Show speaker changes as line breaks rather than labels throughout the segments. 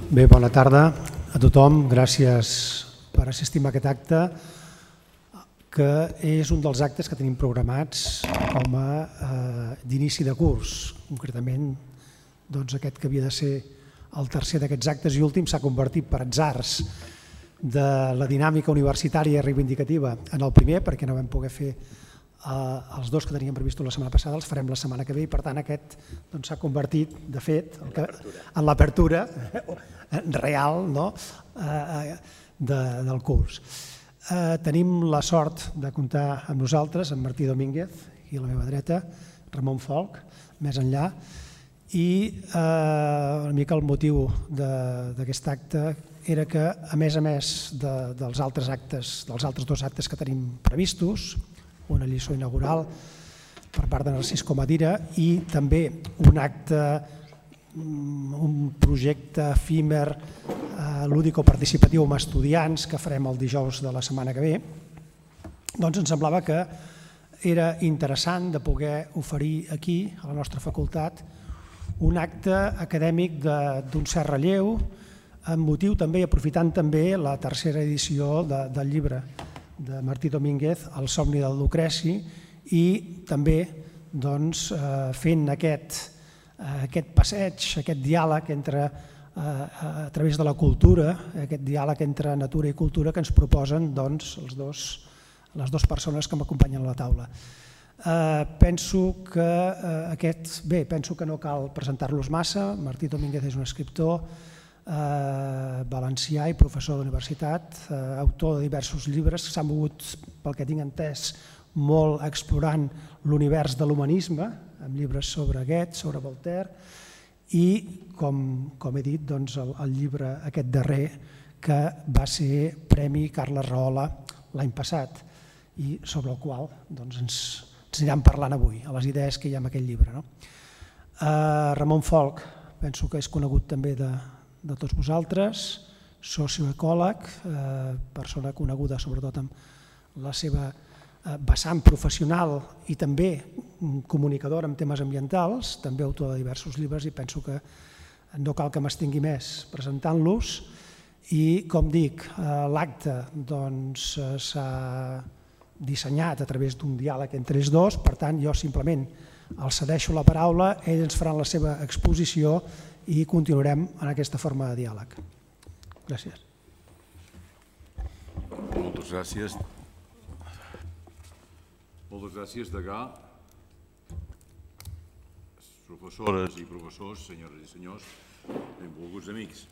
Bé, bona tarda a tothom. Gràcies per assistir a aquest acte, que és un dels actes que tenim programats com a d'inici de curs. Concretament, aquest que havia de ser el tercer d'aquests actes i últim s'ha convertit per atzars de la dinàmica universitària reivindicativa en el primer, perquè no vam poder fer els dos que teníem previstos la setmana passada, els farem la setmana que ve i per tant aquest s'ha convertit, de fet, en l'apertura real del curs. Tenim la sort de comptar amb nosaltres, amb Martí Domínguez i a la meva dreta, Ramon Folch, més enllà, i una mica el motiu d'aquest acte era que, a més dels altres dos actes que tenim previstos, una lliçó inaugural per part de Narcís Comadira i també un acte, un projecte efímer lúdico-participatiu amb estudiants que farem el dijous de la setmana que ve, doncs ens semblava que era interessant de poder oferir aquí, a la nostra facultat, un acte acadèmic d'un cert relleu, amb motiu també, aprofitant també la tercera edició del llibre de Martí Domínguez, El somni del Lucreci, i també fent aquest passeig, aquest diàleg a través de la cultura, aquest diàleg entre natura i cultura que ens proposen les dues persones que m'acompanyen a la taula. Penso que no cal presentar-los massa. Martí Domínguez és un escriptor valencià i professor d'universitat, autor de diversos llibres que s'han mogut, pel que tinc entès, molt explorant l'univers de l'humanisme, amb llibres sobre Goethe, sobre Voltaire, i, com he dit, el llibre aquest darrer que va ser Premi Carles Rahola l'any passat i sobre el qual ens anirem parlant avui, a les idees que hi ha en aquell llibre. Ramon Folch, penso que és conegut també de tots vosaltres, socioecòleg, persona coneguda sobretot amb la seva vessant professional i també comunicadora en temes ambientals, també autor de diversos llibres i penso que no cal que m'estingui més presentant-los i, com dic, l'acte s'ha dissenyat a través d'un diàleg entre ells dos, per tant jo simplement els cedeixo la paraula, ells ens faran la seva exposició i continuarem en aquesta forma de diàleg. Gràcies.
Moltes gràcies. Moltes gràcies, degà. Professores i professors, senyores i senyors, benvolguts amics.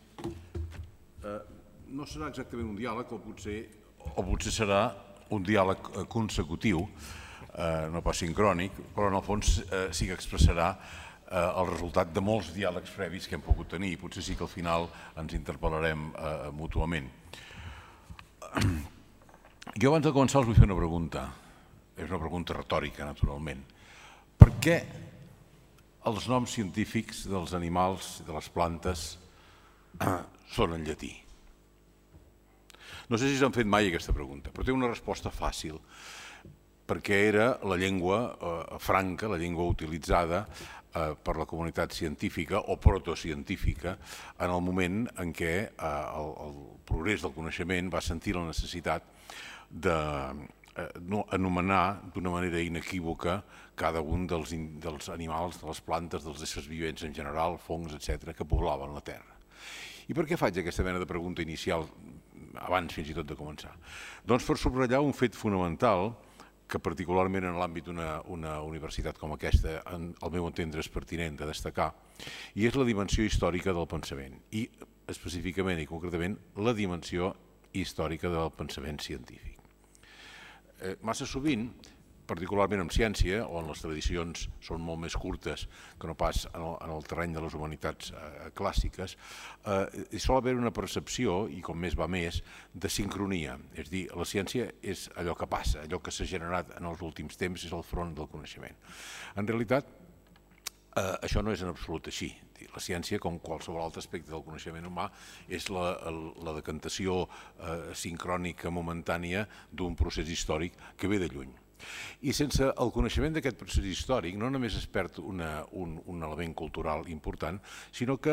No serà exactament un diàleg, o potser serà un diàleg consecutiu, no pas sincrònic, però en el fons sí que expressarà el resultat de molts diàlegs previs que hem pogut tenir i potser sí que al final ens interpel·larem mútuament. Jo abans de començar us vull fer una pregunta, és una pregunta retòrica naturalment. Per què els noms científics dels animals i de les plantes són en llatí? No sé si s'han fet mai aquesta pregunta, però té una resposta fàcil, perquè era la llengua franca, la llengua utilitzada per la comunitat científica o protocientífica en el moment en què el progrés del coneixement va sentir la necessitat d'anomenar d'una manera inequívoca cada un dels animals, de les plantes, dels éssers vivents en general, fongs, etc., que poblaven la Terra. I per què faig aquesta mena de pregunta inicial abans fins i tot de començar? Doncs per subratllar un fet fonamental que particularment en l'àmbit d'una universitat com aquesta, al meu entendre, és pertinent de destacar, i és la dimensió històrica del pensament, i específicament i concretament la dimensió històrica del pensament científic. Massa sovint, particularment en ciència, on les tradicions són molt més curtes que no pas en el terreny de les humanitats clàssiques, hi sol haver una percepció, i com més va més, de sincronia. És a dir, la ciència és allò que passa, allò que s'ha generat en els últims temps és el front del coneixement. En realitat, això no és en absolut així. La ciència, com qualsevol altre aspecte del coneixement humà, és la decantació sincrònica momentània d'un procés històric que ve de lluny. I sense el coneixement d'aquest procés històric no només es perd un element cultural important, sinó que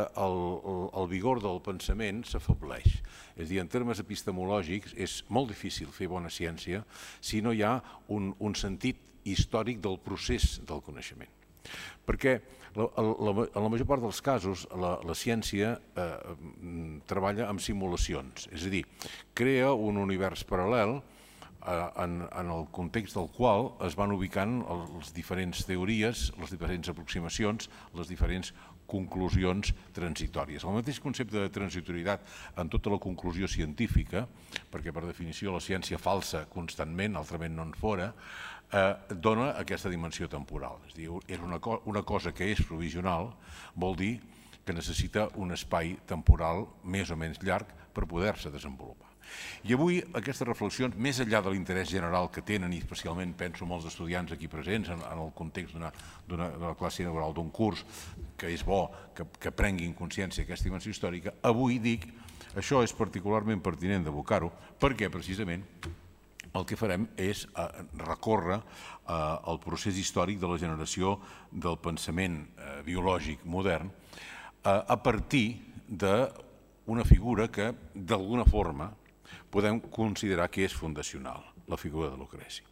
el vigor del pensament s'afebleix. És a dir, en termes epistemològics és molt difícil fer bona ciència si no hi ha un sentit històric del procés del coneixement. Perquè en la major part dels casos la ciència treballa amb simulacions, és a dir, crea un univers paral·lel en el context del qual es van ubicant les diferents teories, les diferents aproximacions, les diferents conclusions transitòries. El mateix concepte de transitorietat en tota la conclusió científica, perquè per definició la ciència falsa constantment, altrament no en fora, dona aquesta dimensió temporal. És a dir, una cosa que és provisional vol dir que necessita un espai temporal més o menys llarg per poder-se desenvolupar. I avui aquestes reflexions, més enllà de l'interès general que tenen, i especialment penso en els estudiants aquí presents, en el context d'una classe inaugural d'un curs, que és bo que prenguin consciència d'aquesta dimensió històrica, avui dic, això és particularment pertinent d'abocar-ho, perquè precisament el que farem és recórrer el procés històric de la generació del pensament biològic modern a partir d'una figura que, d'alguna forma, podem considerar que és fundacional, la figura de Lucreci.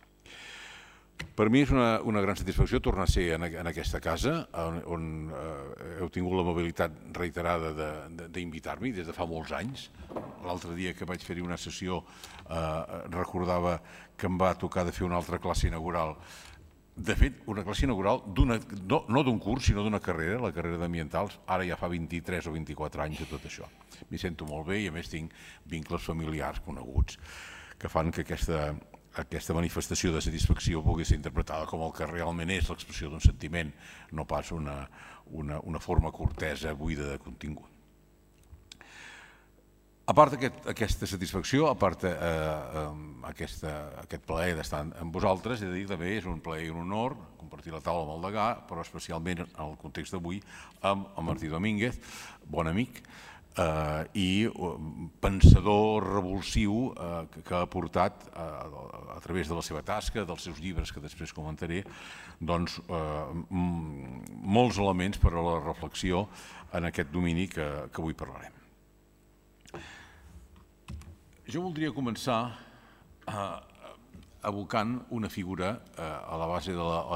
Per mi és una gran satisfacció tornar a ser en aquesta casa, on heu tingut l'amabilitat reiterada d'invitar-m'hi des de fa molts anys. L'altre dia que vaig fer-hi una sessió recordava que em va tocar de fer una altra classe inaugural. De fet, una classe inaugural no d'un curs, sinó d'una carrera, la carrera d'ambientals. Ara ja fa 23 o 24 anys de tot això. M'hi sento molt bé i a més tinc vincles familiars coneguts que fan que aquesta manifestació de satisfacció pugui ser interpretada com el que realment és l'expressió d'un sentiment, no pas una forma cortesa buida de contingut. A part d'aquesta satisfacció, a part aquest plaer d'estar amb vosaltres, he de dir que també és un plaer i un honor compartir la taula amb el degà, però especialment en el context d'avui amb el Martí Domínguez, bon amic, i pensador revulsiu que ha aportat a través de la seva tasca, dels seus llibres que després comentaré, doncs molts elements per a la reflexió en aquest domini que avui parlarem. Jo voldria començar evocant una figura a la base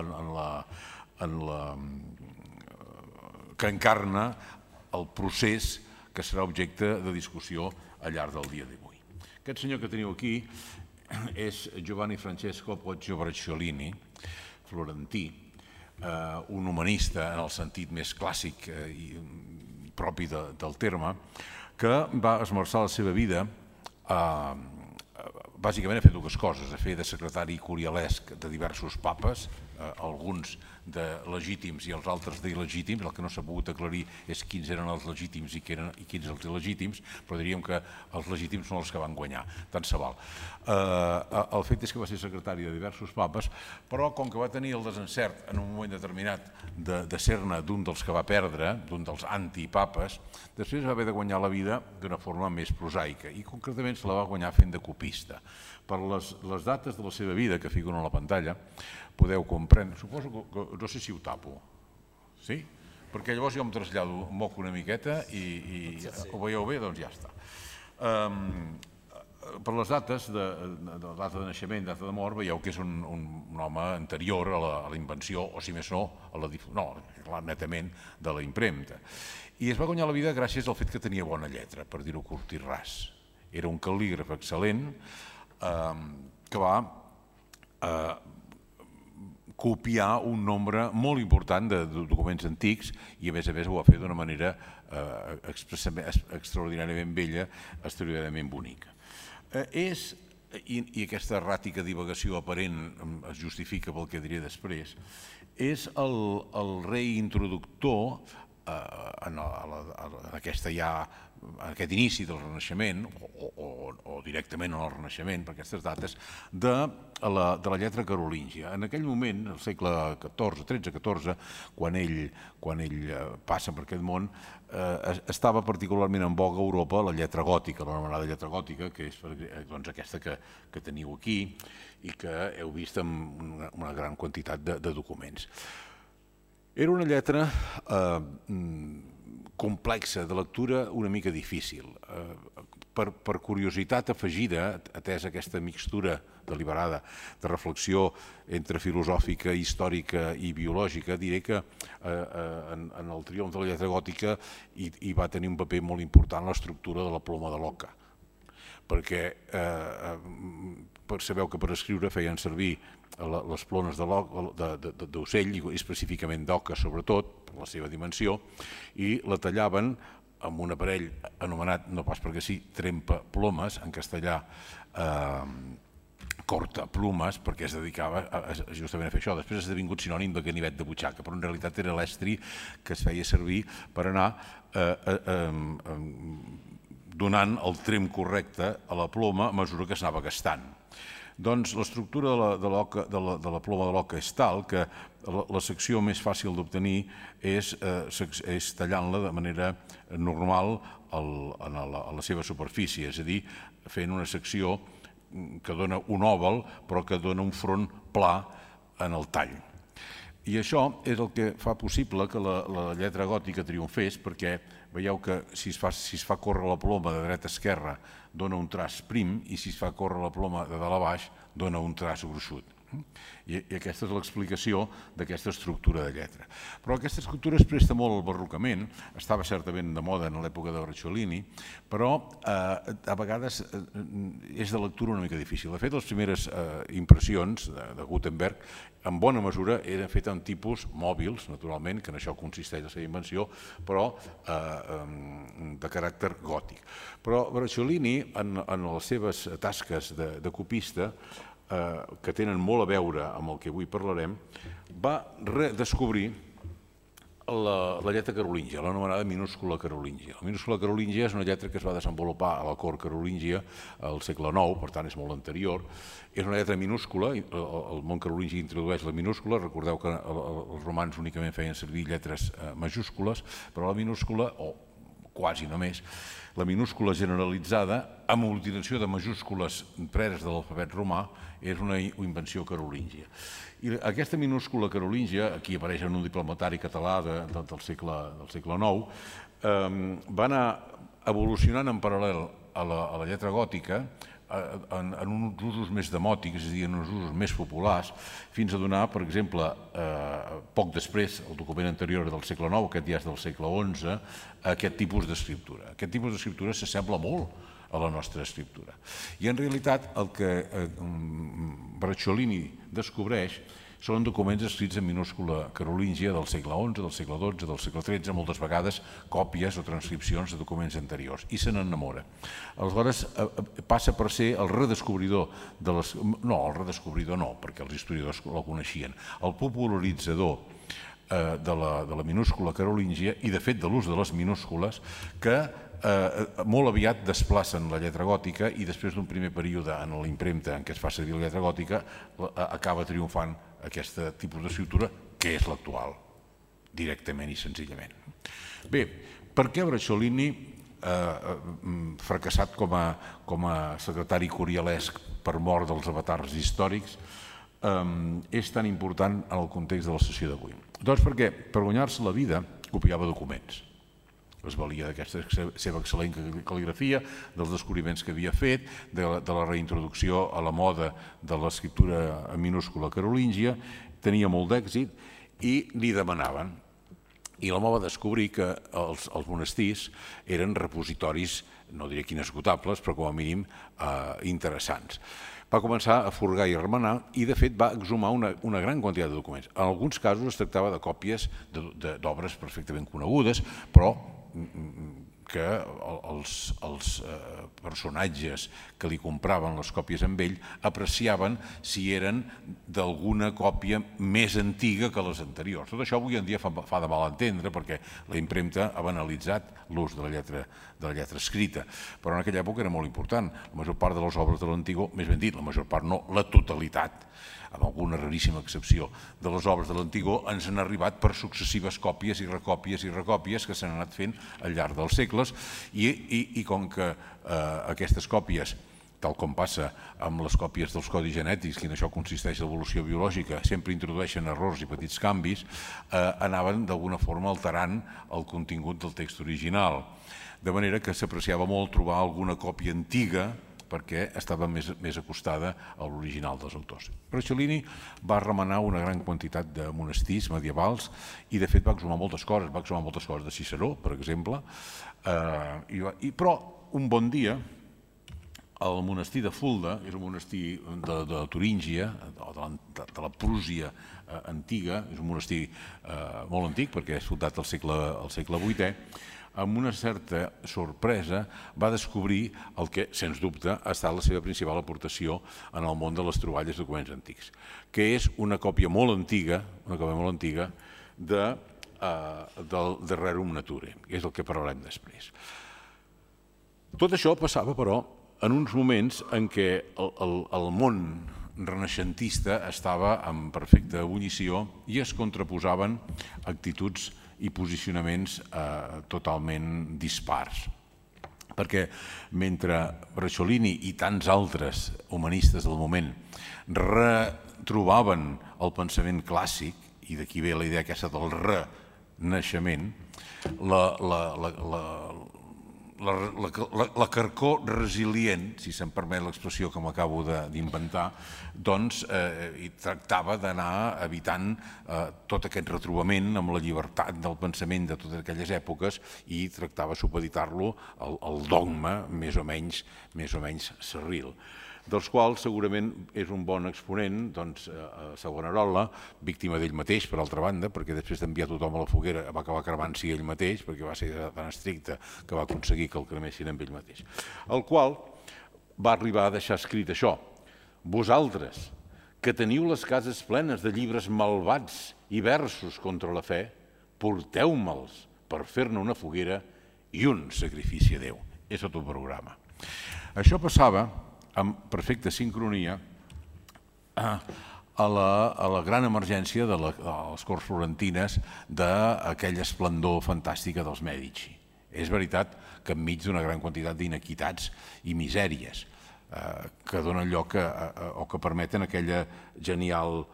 que encarna el procés que serà objecte de discussió al llarg del dia d'avui. Aquest senyor que teniu aquí és Giovanni Francesco Poggio Bracciolini, florentí, un humanista en el sentit més clàssic i propi del terme, que va esmerçar la seva vida bàsicament ha fet dues coses, a fer de secretari curialesc de diversos papes, alguns de legítims i els altres d'il·legítims. El que no s'ha pogut aclarir és quins eren els legítims i quins els il·legítims, però diríem que els legítims són els que van guanyar, tant se val. El fet és que va ser secretari de diversos papes, però com que va tenir el desencert en un moment determinat de ser-ne d'un dels que va perdre, d'un dels antipapes, després va haver de guanyar la vida d'una forma més prosaica i concretament se la va guanyar fent de copista. Per les dates de la seva vida que figuren a la pantalla podeu comprendre, suposo que no sé si ho tapo, sí? Perquè llavors jo em trasllado, moco una miqueta i ho veieu bé, doncs ja està. Per les dates, data de naixement, data de mort, veieu que és un home anterior a la invenció, o si més no, netament de la impremta. I es va guanyar la vida gràcies al fet que tenia bona lletra, per dir-ho curt i ras. Era un cal·lígraf excel·lent que va copiar un nombre molt important de documents antics i a més ho va fer d'una manera extraordinàriament bella, extraordinàriament bonica. I aquesta erràtica divagació aparent es justifica pel que diré després, és el rei introductor en aquest inici del Renaixement, o directament en el Renaixement, per aquestes dates, de la lletra carolíngia. En aquell moment, al segle XIII-XIV, quan ell passa per aquest món, estava particularment en voga a Europa la lletra gòtica, l'anomenada lletra gòtica, que és aquesta que teniu aquí i que heu vist en una gran quantitat de documents. Era una lletra complexa, de lectura una mica difícil. Per curiositat afegida, atès aquesta mixtura deliberada de reflexió entre filosòfica, històrica i biològica, diré que en el triomf de la lletra gòtica hi va tenir un paper molt important l'estructura de la ploma de l'oca, perquè sabeu que per escriure feien servir les plomes d'ocell, i específicament d'oca sobretot, per la seva dimensió, i la tallaven amb un aparell anomenat, no pas perquè sí, trempa plomes, en castellà corta plumes, perquè es dedicava justament a fer això. Després ha esdevingut sinònim de ganivet de butxaca, però en realitat era l'estri que es feia servir per anar donant el tremp correcte a la ploma a mesura que s'anava gastant. Doncs l'estructura de la ploma de l'oca és tal que la secció més fàcil d'obtenir és tallant-la de manera normal a la seva superfície, és a dir, fent una secció que dona un òval però que dona un front pla en el tall. I això és el que fa possible que la lletra gòtica triomfés, perquè veieu que si es fa córrer la ploma de dreta a esquerra dona un traç prim i si es fa córrer la ploma de dalt a baix dona un traç gruixut. I aquesta és l'explicació d'aquesta estructura de lletra. Però aquesta estructura es presta molt al barrocament, estava certament de moda en l'època de Bracciolini, però a vegades és de lectura una mica difícil. De fet, les primeres impressions de Gutenberg en bona mesura eren fetes en tipus mòbils, naturalment, que en això consisteix la seva invenció, però de caràcter gòtic. Però Bracciolini, en les seves tasques de copista, que tenen molt a veure amb el que avui parlarem, va redescobrir la lletra carolíngia, l'anomenada minúscula carolíngia. La minúscula carolíngia és una lletra que es va desenvolupar a la cort carolíngia al segle IX, per tant és molt anterior. És una lletra minúscula, el món carolingi introdueix la minúscula, recordeu que els romans únicament feien servir lletres majúscules, però la minúscula, o quasi només, la minúscula generalitzada, amb l'utilització de majúscules preses de l'alfabet romà, és una invenció carolíngia. I aquesta minúscula carolíngia, aquí apareix en un diplomatari català del segle IX, va anar evolucionant en paral·lel a la lletra gòtica en uns usos més demòtics, és a dir, en uns usos més populars, fins a donar, per exemple, poc després, el document anterior del segle IX, aquest ja és del segle XI, aquest tipus d'escriptura. Aquest tipus d'escriptura s'assembla molt a la nostra escriptura. I en realitat el que Bracciolini descobreix són documents escrits en minúscula carolíngia del segle XI, del segle XII, del segle XIII, moltes vegades còpies o transcripcions de documents anteriors, i se n'enamora. Aleshores passa per ser el redescobridor de les... No, el redescobridor no, perquè els historiadors la coneixien. El popularitzador de la minúscula carolíngia i, de fet, de l'ús de les minúscules que molt aviat desplacen la lletra gòtica i després d'un primer període en la impremta en què es fa servir la lletra gòtica acaba triomfant aquest tipus d'escriptura que és l'actual, directament i senzillament. Bé, per què Bracciolini, fracassat com a secretari curialesc per mort dels avatars històrics, és tan important en el context de la sessió d'avui? Doncs perquè per guanyar-se la vida copiava documents. Es valia d'aquesta seva excel·lent cal·ligrafia, dels descobriments que havia fet, de la reintroducció a la moda de l'escriptura en minúscula carolíngia, tenia molt d'èxit i li demanaven. I l'home va descobrir que els monestirs eren repositoris, no diré inesgotables, però com a mínim interessants. Va començar a furgar i a remenar i, de fet, va exhumar una gran quantitat de documents. En alguns casos es tractava de còpies d'obres perfectament conegudes, però que els personatges que li compraven les còpies amb ell apreciaven si eren d'alguna còpia més antiga que les anteriors. Tot això avui en dia fa de mal entendre perquè la impremta ha banalitzat l'ús de la lletra escrita, però en aquella època era molt important. La major part de les obres de l'Antigó, més ben dit, la major part no, la totalitat, amb alguna raríssima excepció de les obres de l'Antigó, ens han arribat per successives còpies i recòpies que s'han anat fent al llarg dels segles i com que aquestes còpies, tal com passa amb les còpies dels codis genètics, que en això consisteix l'evolució biològica, sempre introdueixen errors i petits canvis, anaven d'alguna forma alterant el contingut del text original. De manera que s'apreciava molt trobar alguna còpia antiga perquè estava més acostada a l'original dels autors. Bracciolini va remenar una gran quantitat de monestirs medievals i de fet va exhumar moltes coses. Va exhumar moltes coses de Ciceró, per exemple, però un bon dia el monestir de Fulda, és un monestir de Turíngia, de la Prússia antiga, és un monestir molt antic perquè és fundat al segle VIII, amb una certa sorpresa va descobrir el que, sens dubte, ha estat la seva principal aportació en el món de les troballes de documents antics, que és una còpia molt antiga del Rerum Naturae, que és el que parlarem després. Tot això passava, però, en uns moments en què el món renaixentista estava en perfecta ebullició i es contraposaven actituds i posicionaments totalment dispars. Perquè mentre Bracciolini i tants altres humanistes del moment retrobaven el pensament clàssic, i d'aquí ve la idea aquesta del renaixement, la carcó resilient, si se'm permet l'expressió que m'acabo d'inventar, doncs tractava d'anar evitant tot aquest retrobament amb la llibertat del pensament de totes aquelles èpoques i tractava de supeditar-lo al dogma més o menys cerril, dels quals segurament és un bon exponent Savonarola, víctima d'ell mateix, per altra banda, perquè després d'enviar tothom a la foguera va acabar cremant-s'hi ell mateix, perquè va ser tan estricte que va aconseguir que el cremessin amb ell mateix, el qual va arribar a deixar escrit això: vosaltres, que teniu les cases plenes de llibres malvats i versos contra la fe, porteu-me'ls per fer-ne una foguera i un sacrifici a Déu. És tot un programa. Això passava amb perfecta sincronia a la gran emergència de les corts florentines d'aquella esplendor fantàstica dels Mèdici. És veritat que enmig d'una gran quantitat d'inequitats i misèries que donen lloc o que permeten aquella genial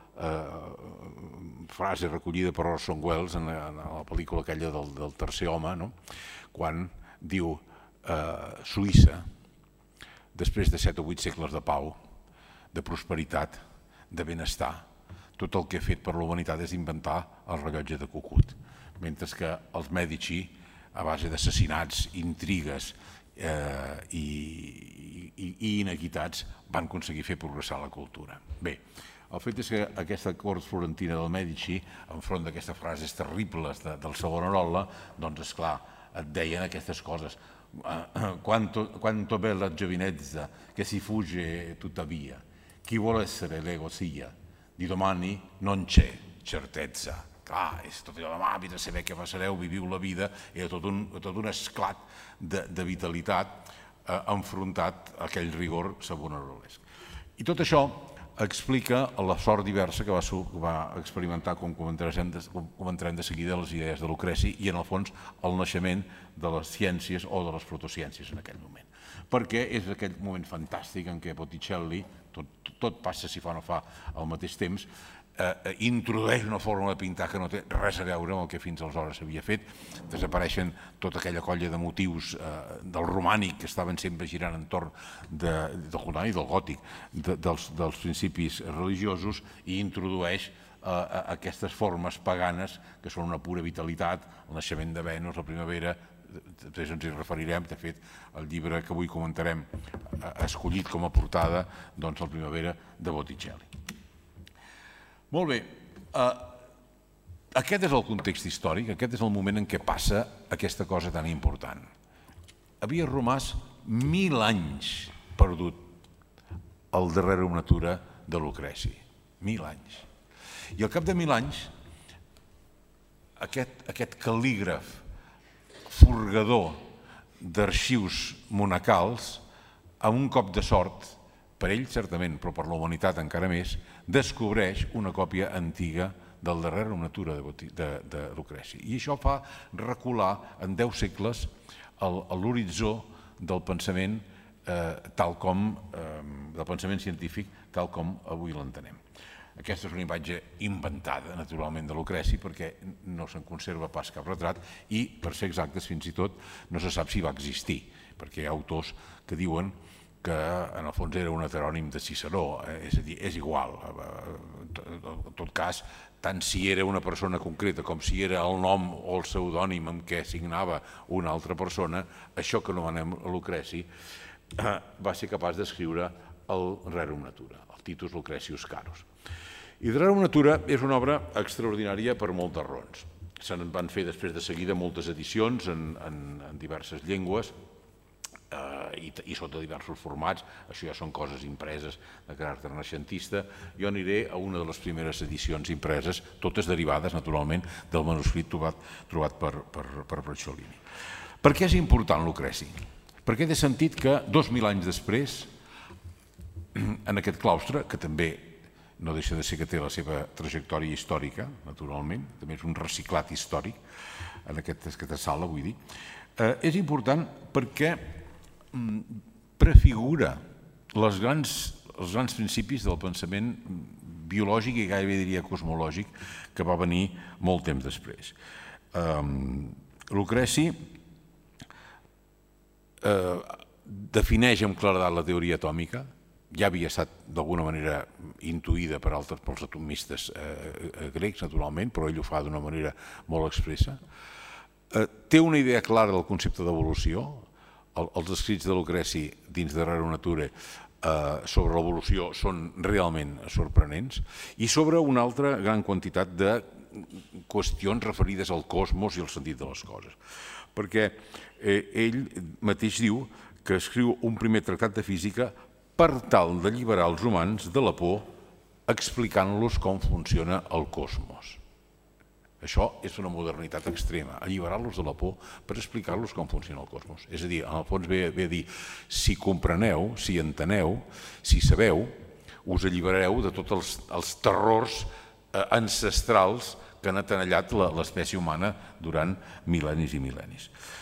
frase recollida per Orson Welles en la pel·lícula aquella del tercer home, quan diu Suïssa, després de 7 o 8 segles de pau, de prosperitat, de benestar, tot el que ha fet per la humanitat és inventar el rellotge de cucut, mentre que els Mèdici, a base d'assassinats, intrigues i inequitats, van aconseguir fer progressar la cultura. Bé, el fet és que aquesta cort florentina del Mèdici, enfront d'aquestes frases terribles del Savonarola, doncs, esclar, et deien aquestes coses. Quanto bella giovinezza che si fugge tuttavia, chi vuole essere l'ego sia, di domani non c'è certezza. Clar, és tot allò demà, havia de saber què passareu, viviu la vida, era tot un esclat de vitalitat enfrontat a aquell rigor savonarolesc. I tot això explica la sort diversa que va experimentar, com comentarem de seguida, les idees de Lucreci i, en el fons, el naixement de les ciències o de les protociències en aquell moment. Perquè és aquell moment fantàstic en què Botticelli, tot passa si fa o no fa al mateix temps, introdueix una forma de pintar que no té res a veure amb el que fins aleshores s'havia fet. Desapareixen tota aquella colla de motius del romànic que estaven sempre girant entorn del romànic i del gòtic, dels principis religiosos, i introdueix aquestes formes paganes que són una pura vitalitat, el naixement de Venus, la primavera. Després ens hi referirem. De fet, el llibre que avui comentarem ha escollit com a portada la primavera de Botticelli. Molt bé, aquest és el context històric, aquest és el moment en què passa aquesta cosa tan important. havia romàs 1000 anys perdut al darrere una natura de Lucreci. 1000 anys. I al cap de 1000 anys, aquest cal·lígraf furgador d'arxius monacals, amb un cop de sort, per ell certament, però per la humanitat encara més, descobreix una còpia antiga del darrere natura de Lucreci. I això fa recular en 10 segles l'horitzó del pensament del pensament científic tal com avui l'entenem. Aquesta és una imatge inventada, naturalment, de Lucreci, perquè no se'n conserva pas cap retrat i, per ser exactes, fins i tot no se sap si va existir, perquè hi ha autors que diuen que en el fons era un heterònim de Ciceró, és a dir, és igual. En tot cas, tant si era una persona concreta com si era el nom o el pseudònim amb què signava una altra persona, això que anomenem Lucreci va ser capaç d'escriure el Rerum Natura, el Titus Lucrecius Carus. I Rerum Natura és una obra extraordinària per moltes raons. Se'n van fer després de seguida moltes edicions en diverses llengües i sota diversos formats. Això ja són coses impreses de caràcter renaixentista. Jo aniré a una de les primeres edicions impreses, totes derivades, naturalment, del manuscrit trobat per Bracciolini. Per què és important Lucreci? Perquè té sentit que 2000 anys després, en aquest claustre, que també no deixa de ser que té la seva trajectòria històrica, naturalment, també és un reciclat històric en aquesta sala, vull dir, és important perquè prefigura els grans principis del pensament biològic i gairebé diria cosmològic que va venir molt temps després. Lucreci defineix amb claredat la teoria atòmica, ja havia estat d'alguna manera intuïda per pels atomistes grecs, naturalment, però ell ho fa d'una manera molt expressa. Té una idea clara del concepte d'evolució. Els escrits de Lucreci dins de Rerum Naturae sobre l'evolució són realment sorprenents i sobre una altra gran quantitat de qüestions referides al cosmos i al sentit de les coses. Perquè ell mateix diu que escriu un primer tractat de física per tal d'alliberar els humans de la por explicant-los com funciona el cosmos. Això és una modernitat extrema, alliberar-los de la por per explicar-los com funciona el cosmos. És a dir, en el fons ve a dir, si compreneu, si enteneu, si sabeu, us alliberareu de tots els terrors ancestrals que han atenellat l'espècie humana durant mil·lennis i mil·lennis.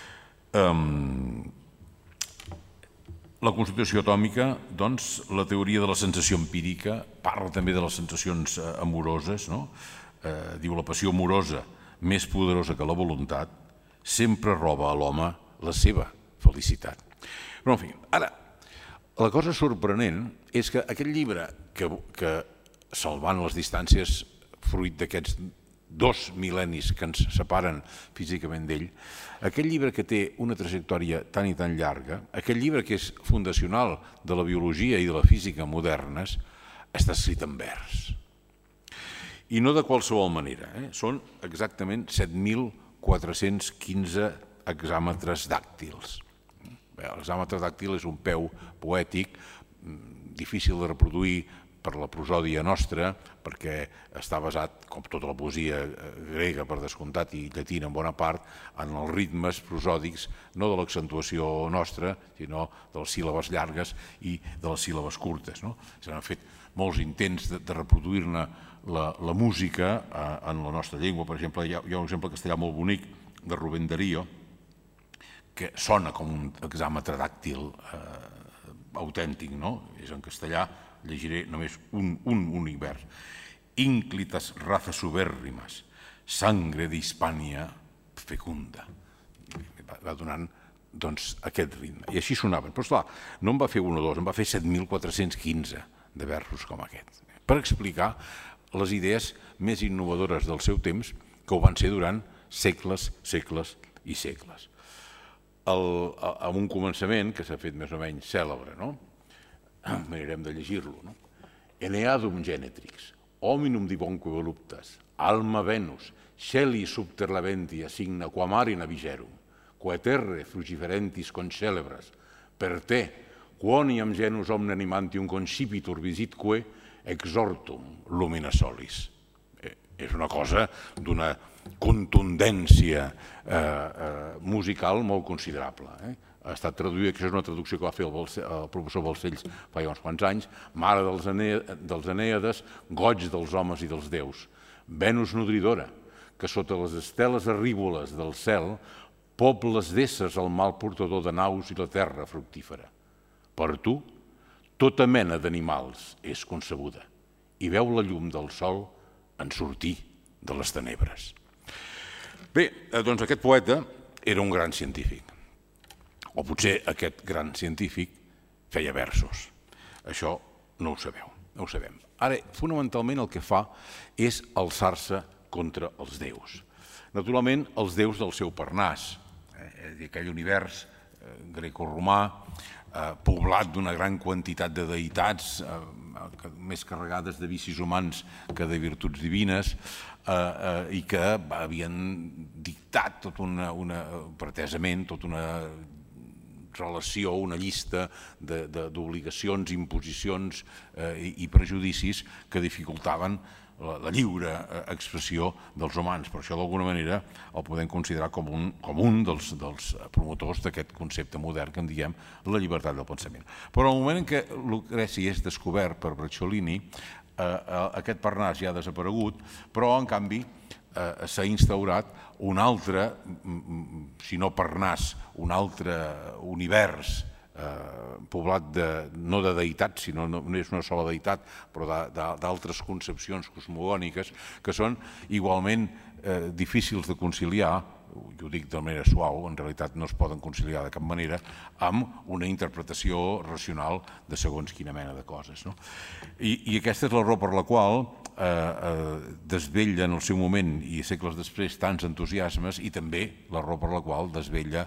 La constitució atòmica, doncs, la teoria de la sensació empírica, parla també de les sensacions amoroses, no? Diu la passió amorosa, més poderosa que la voluntat, sempre roba a l'home la seva felicitat. Però, en fi, ara, la cosa sorprenent és que aquest llibre, que salvant les distàncies fruit d'aquests 2 mil·lennis que ens separen físicament d'ell, aquest llibre que té una trajectòria tan i tan llarga, aquest llibre que és fundacional de la biologia i de la física modernes, està escrit en vers. I no de qualsevol manera. Són exactament 7.415 hexàmetres dàctils. L'hexàmetre dàctil és un peu poètic difícil de reproduir per la prosòdia nostra, perquè està basat, com tota la poesia grega per descomptat i llatina en bona part, en els ritmes prosòdics, no de l'accentuació nostra, sinó de les síl·labes llargues i de les síl·labes curtes. S'han fet molts intents de reproduir-ne la música en la nostra llengua. Per exemple, hi ha un exemple castellà molt bonic de Rubén Darío, que sona com un hexàmetre dàctil autèntic, és en castellà, llegiré només un únic vers. Ínclitas razas ubérrimas, sangre d'Hispània fecunda. Va donant aquest ritme. I així sonaven. Però esclar, no en va fer un o dos, en va fer 7.415 de versos com aquest, per explicar les idees més innovadores del seu temps, que ho van ser durant segles, segles i segles. Amb un començament que s'ha fet més o menys cèlebre, mirarem de llegir-lo. Eneadum genetrix, hominum divonque voluptas, alma Venus, celi subter laventia signa quam arena vigerum, quae terre frugiferentis concelebras, per te, quoniam genus omne animantium concipitur visitque, exhortum lumina solis. És una cosa d'una contundència musical molt considerable. Ha estat traduïda, això és una traducció que va fer el professor Balcells fa ja uns quants anys, mare dels Enèades, goig dels homes i dels déus, Venus nodridora, que sota les esteles arríboles del cel pobles d'éssers el mal portador de naus i la terra fructífera. Per tu, tota mena d'animals és concebuda i veu la llum del sol en sortir de les tenebres. Bé, doncs aquest poeta era un gran científic, o potser aquest gran científic feia versos. Això no ho sabeu, no ho sabem. Ara, fonamentalment el que fa és alçar-se contra els déus. Naturalment, els déus del seu Parnàs, aquell univers grecoromà, poblat d'una gran quantitat de deïtats, més carregades de vicis humans que de virtuts divines, i que havien dictat pretesament tota una relació, una llista d'obligacions, imposicions i prejudicis que dificultaven la lliure expressió dels humans. Per això, d'alguna manera, el podem considerar com un dels promotors d'aquest concepte modern que en diem la llibertat del pensament. Però al moment en què Lucreci és descobert per Bracciolini, aquest Parnàs ja ha desaparegut, però, en canvi, s'ha instaurat un altre, si no Parnàs, un altre univers poblat no de deïtats, sinó no és una sola deïtat, però d'altres concepcions cosmogòniques que són igualment difícils de conciliar, jo ho dic de manera suau, en realitat no es poden conciliar de cap manera, amb una interpretació racional de segons quina mena de coses. I aquesta és la raó per la qual desvetlla en el seu moment i segles després tants entusiasmes i també la raó per la qual desvetlla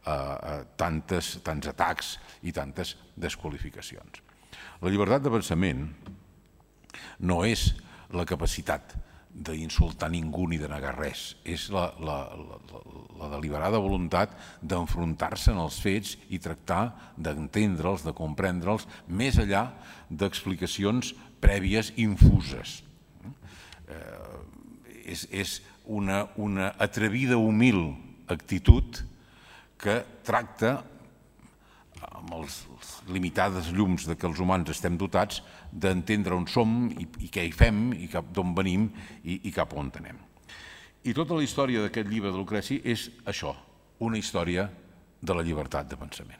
tants atacs i tantes desqualificacions. La llibertat de pensament no és la capacitat d'insultar ningú ni de negar res, és la deliberada voluntat d'enfrontar-se en els fets i tractar d'entendre'ls, de comprendre'ls, més enllà d'explicacions prèvies infuses. És una atrevida, humil actitud que tracta, amb les limitades llums de què els humans estem dotats, d'entendre on som i què hi fem, i d'on venim i cap on anem. I tota la història d'aquest llibre de Lucreci és això, una història de la llibertat de pensament.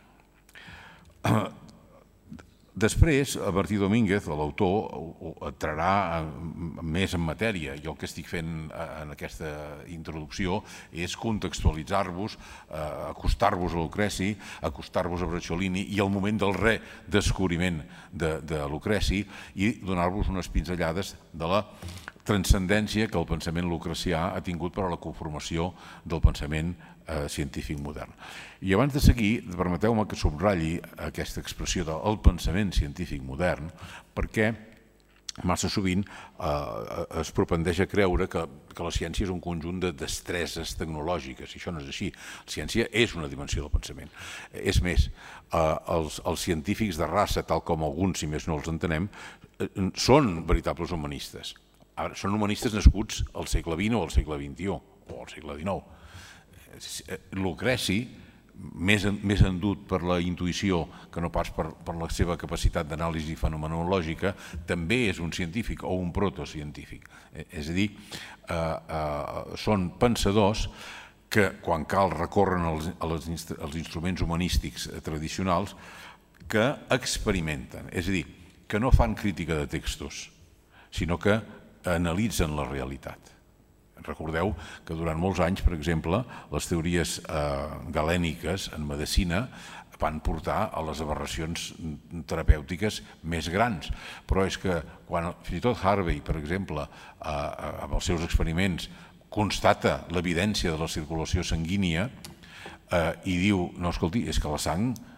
Després, Martí Domínguez, l'autor, entrarà més en matèria. Jo el que estic fent en aquesta introducció és contextualitzar-vos, acostar-vos a Lucreci, acostar-vos a Bracciolini i al moment del redescobriment de Lucreci i donar-vos unes pinzellades de la transcendència que el pensament lucrecià ha tingut per a la conformació del pensament científic modern. I abans de seguir, permeteu-me que subratlli aquesta expressió del pensament científic modern, perquè massa sovint es propendeix a creure que la ciència és un conjunt de destreses tecnològiques, i això no és així. La ciència és una dimensió del pensament. És més, els científics de raça, tal com alguns, si més no els entenem, són veritables humanistes. Són humanistes nascuts al segle XX o al segle XXI, o al segle XIX. Lucreci, més endut per la intuïció que no pas per la seva capacitat d'anàlisi fenomenològica, també és un científic o un protocientífic. És a dir, són pensadors que, quan cal, recorren als instruments humanístics tradicionals, que experimenten, és a dir, que no fan crítica de textos, sinó que analitzen la realitat. Recordeu que durant molts anys, per exemple, les teories galèniques en medicina van portar a les aberracions terapèutiques més grans. Però és que quan fins i tot Harvey, per exemple, amb els seus experiments, constata l'evidència de la circulació sanguínia i diu, no, escolti, és que la sang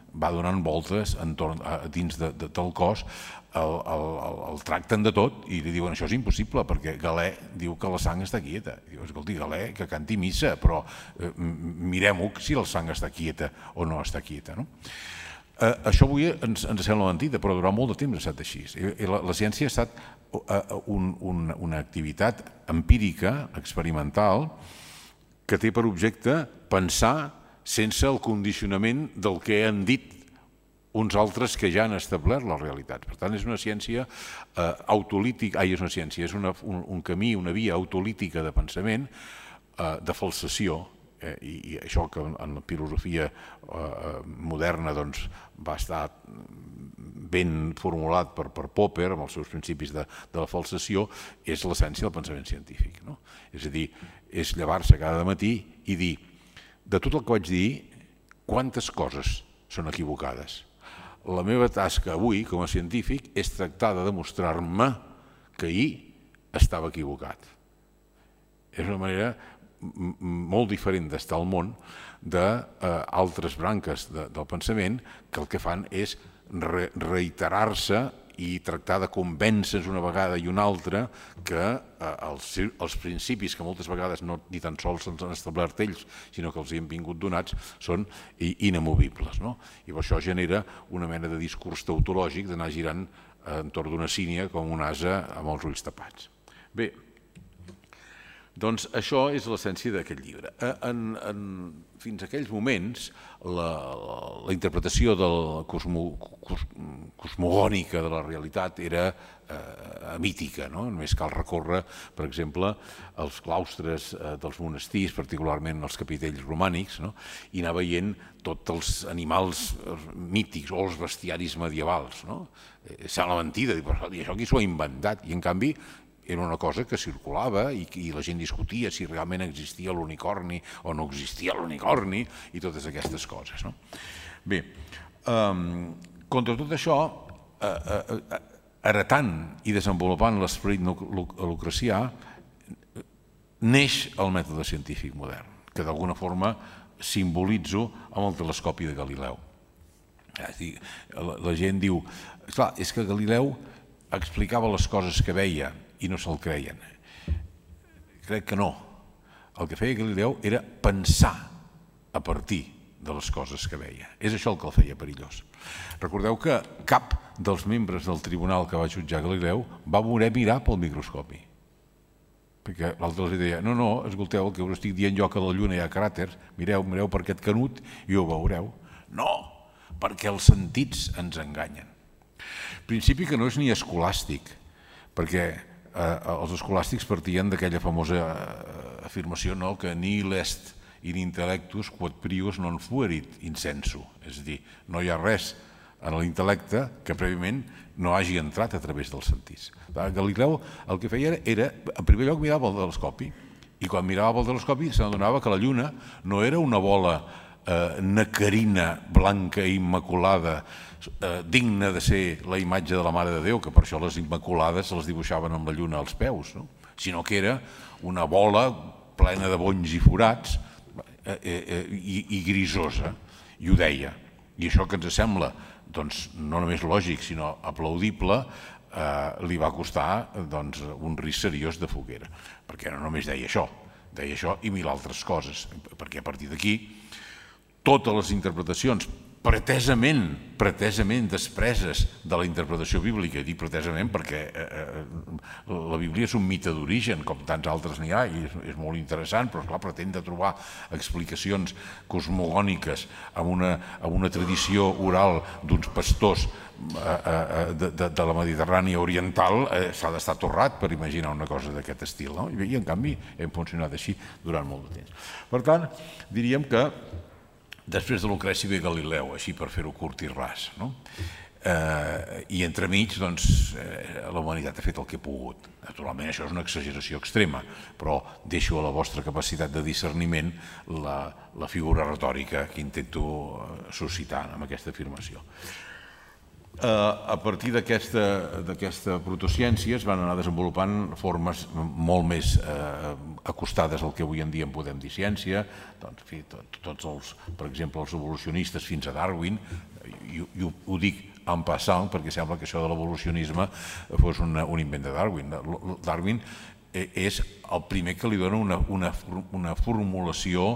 va donant voltes dins del cos, el tracten de tot i li diuen això és impossible perquè Galè diu que la sang està quieta. Diu, escolti, Galè, que canti missa, però mirem-ho si la sang està quieta o no està quieta. Això avui ens sembla mentida, però durant molt de temps ha estat així. La ciència ha estat una activitat empírica, experimental, que té per objecte pensar sense el condicionament del que han dit uns altres que ja han establert la realitat. Per tant, és una ciència autolítica, és una ciència, és un camí, una via autolítica de pensament, de falsació, i això que en la filosofia moderna va estar ben formulat per Popper, amb els seus principis de la falsació, és l'essència del pensament científic. És a dir, és llevar-se cada matí i dir, de tot el que vaig dir, quantes coses són equivocades. La meva tasca avui, com a científic, és tractar de demostrar-me que ahir estava equivocat. És una manera molt diferent d'estar al món d'altres branques del pensament que el que fan és reiterar-se i tractar de convèncer una vegada i una altra que els principis que moltes vegades ni tan sols se'ls han establert ells, sinó que els hi han vingut donats, són inamovibles. I això genera una mena de discurs tautològic d'anar girant entorn d'una sínia com un ase amb els ulls tapats. Bé, doncs això és l'essència d'aquest llibre. Fins a aquells moments, la interpretació cosmogònica de la realitat era mítica. Només cal recórrer, per exemple, als claustres dels monestirs, particularment els capitells romànics, i anar veient tots els animals mítics o els bestiaris medievals. Sembla mentida, i això qui s'ho ha inventat? I en canvi era una cosa que circulava i la gent discutia si realment existia l'unicorni o no existia l'unicorni i totes aquestes coses. Bé, contra tot això, heretant i desenvolupant l'esperit lucrecià, neix el mètode científic modern, que d'alguna forma simbolitzo amb el telescopi de Galileu. La gent diu, clar, és que Galileu explicava les coses que veia i no se'l creien. Crec que no. El que feia Galileu era pensar a partir de les coses que veia. És això el que el feia perillós. Recordeu que cap dels membres del tribunal que va jutjar Galileu va voler mirar pel microscopi. Perquè l'altre els deia, no, escolteu, el que us estic dient jo que a la Lluna hi ha cràters, mireu per aquest canut i ho veureu. No, perquè els sentits ens enganyen. Principi que no és ni escolàstic, perquè els escolàstics partien d'aquella famosa afirmació que nihil est in intellectus quod prius non fuerit insensu, és a dir, no hi ha res en l'intel·lecte que prèviament no hagi entrat a través dels sentits. Galileu el que feia era, en primer lloc, mirava pel telescopi, i quan mirava pel telescopi s'adonava que la Lluna no era una bola nacarina, blanca i immaculada, digna de ser la imatge de la Mare de Déu, que per això les immaculades les dibuixaven amb la lluna als peus, sinó que era una bola plena de bonys i forats i grisosa, i ho deia. I això que ens sembla no només lògic, sinó aplaudible, li va costar un risc seriós de foguera, perquè no només deia això i mil altres coses, perquè a partir d'aquí totes les interpretacions pretesament despreses de la interpretació bíblica, dic pretesament perquè la Bíblia és un mite d'origen, com tants altres n'hi ha, i és molt interessant, però esclar, pretén de trobar explicacions cosmogòniques amb una tradició oral d'uns pastors de la Mediterrània oriental, s'ha d'estar torrat per imaginar una cosa d'aquest estil, i en canvi hem funcionat així durant molt de temps. Per tant, diríem que després de Lucreci ve Galileu, així per fer-ho curt i ras. I entremig, la humanitat ha fet el que ha pogut. Naturalment, això és una exageració extrema, però deixo a la vostra capacitat de discerniment la figura retòrica que intento suscitar amb aquesta afirmació. A partir d'aquesta protociència es van anar desenvolupant formes molt més acostades al que avui en dia en podem dir ciència. Tots, per exemple, els evolucionistes fins a Darwin, i ho dic en passant, perquè sembla que això de l'evolucionisme fos un invent de Darwin. Darwin és el primer que li dona una formulació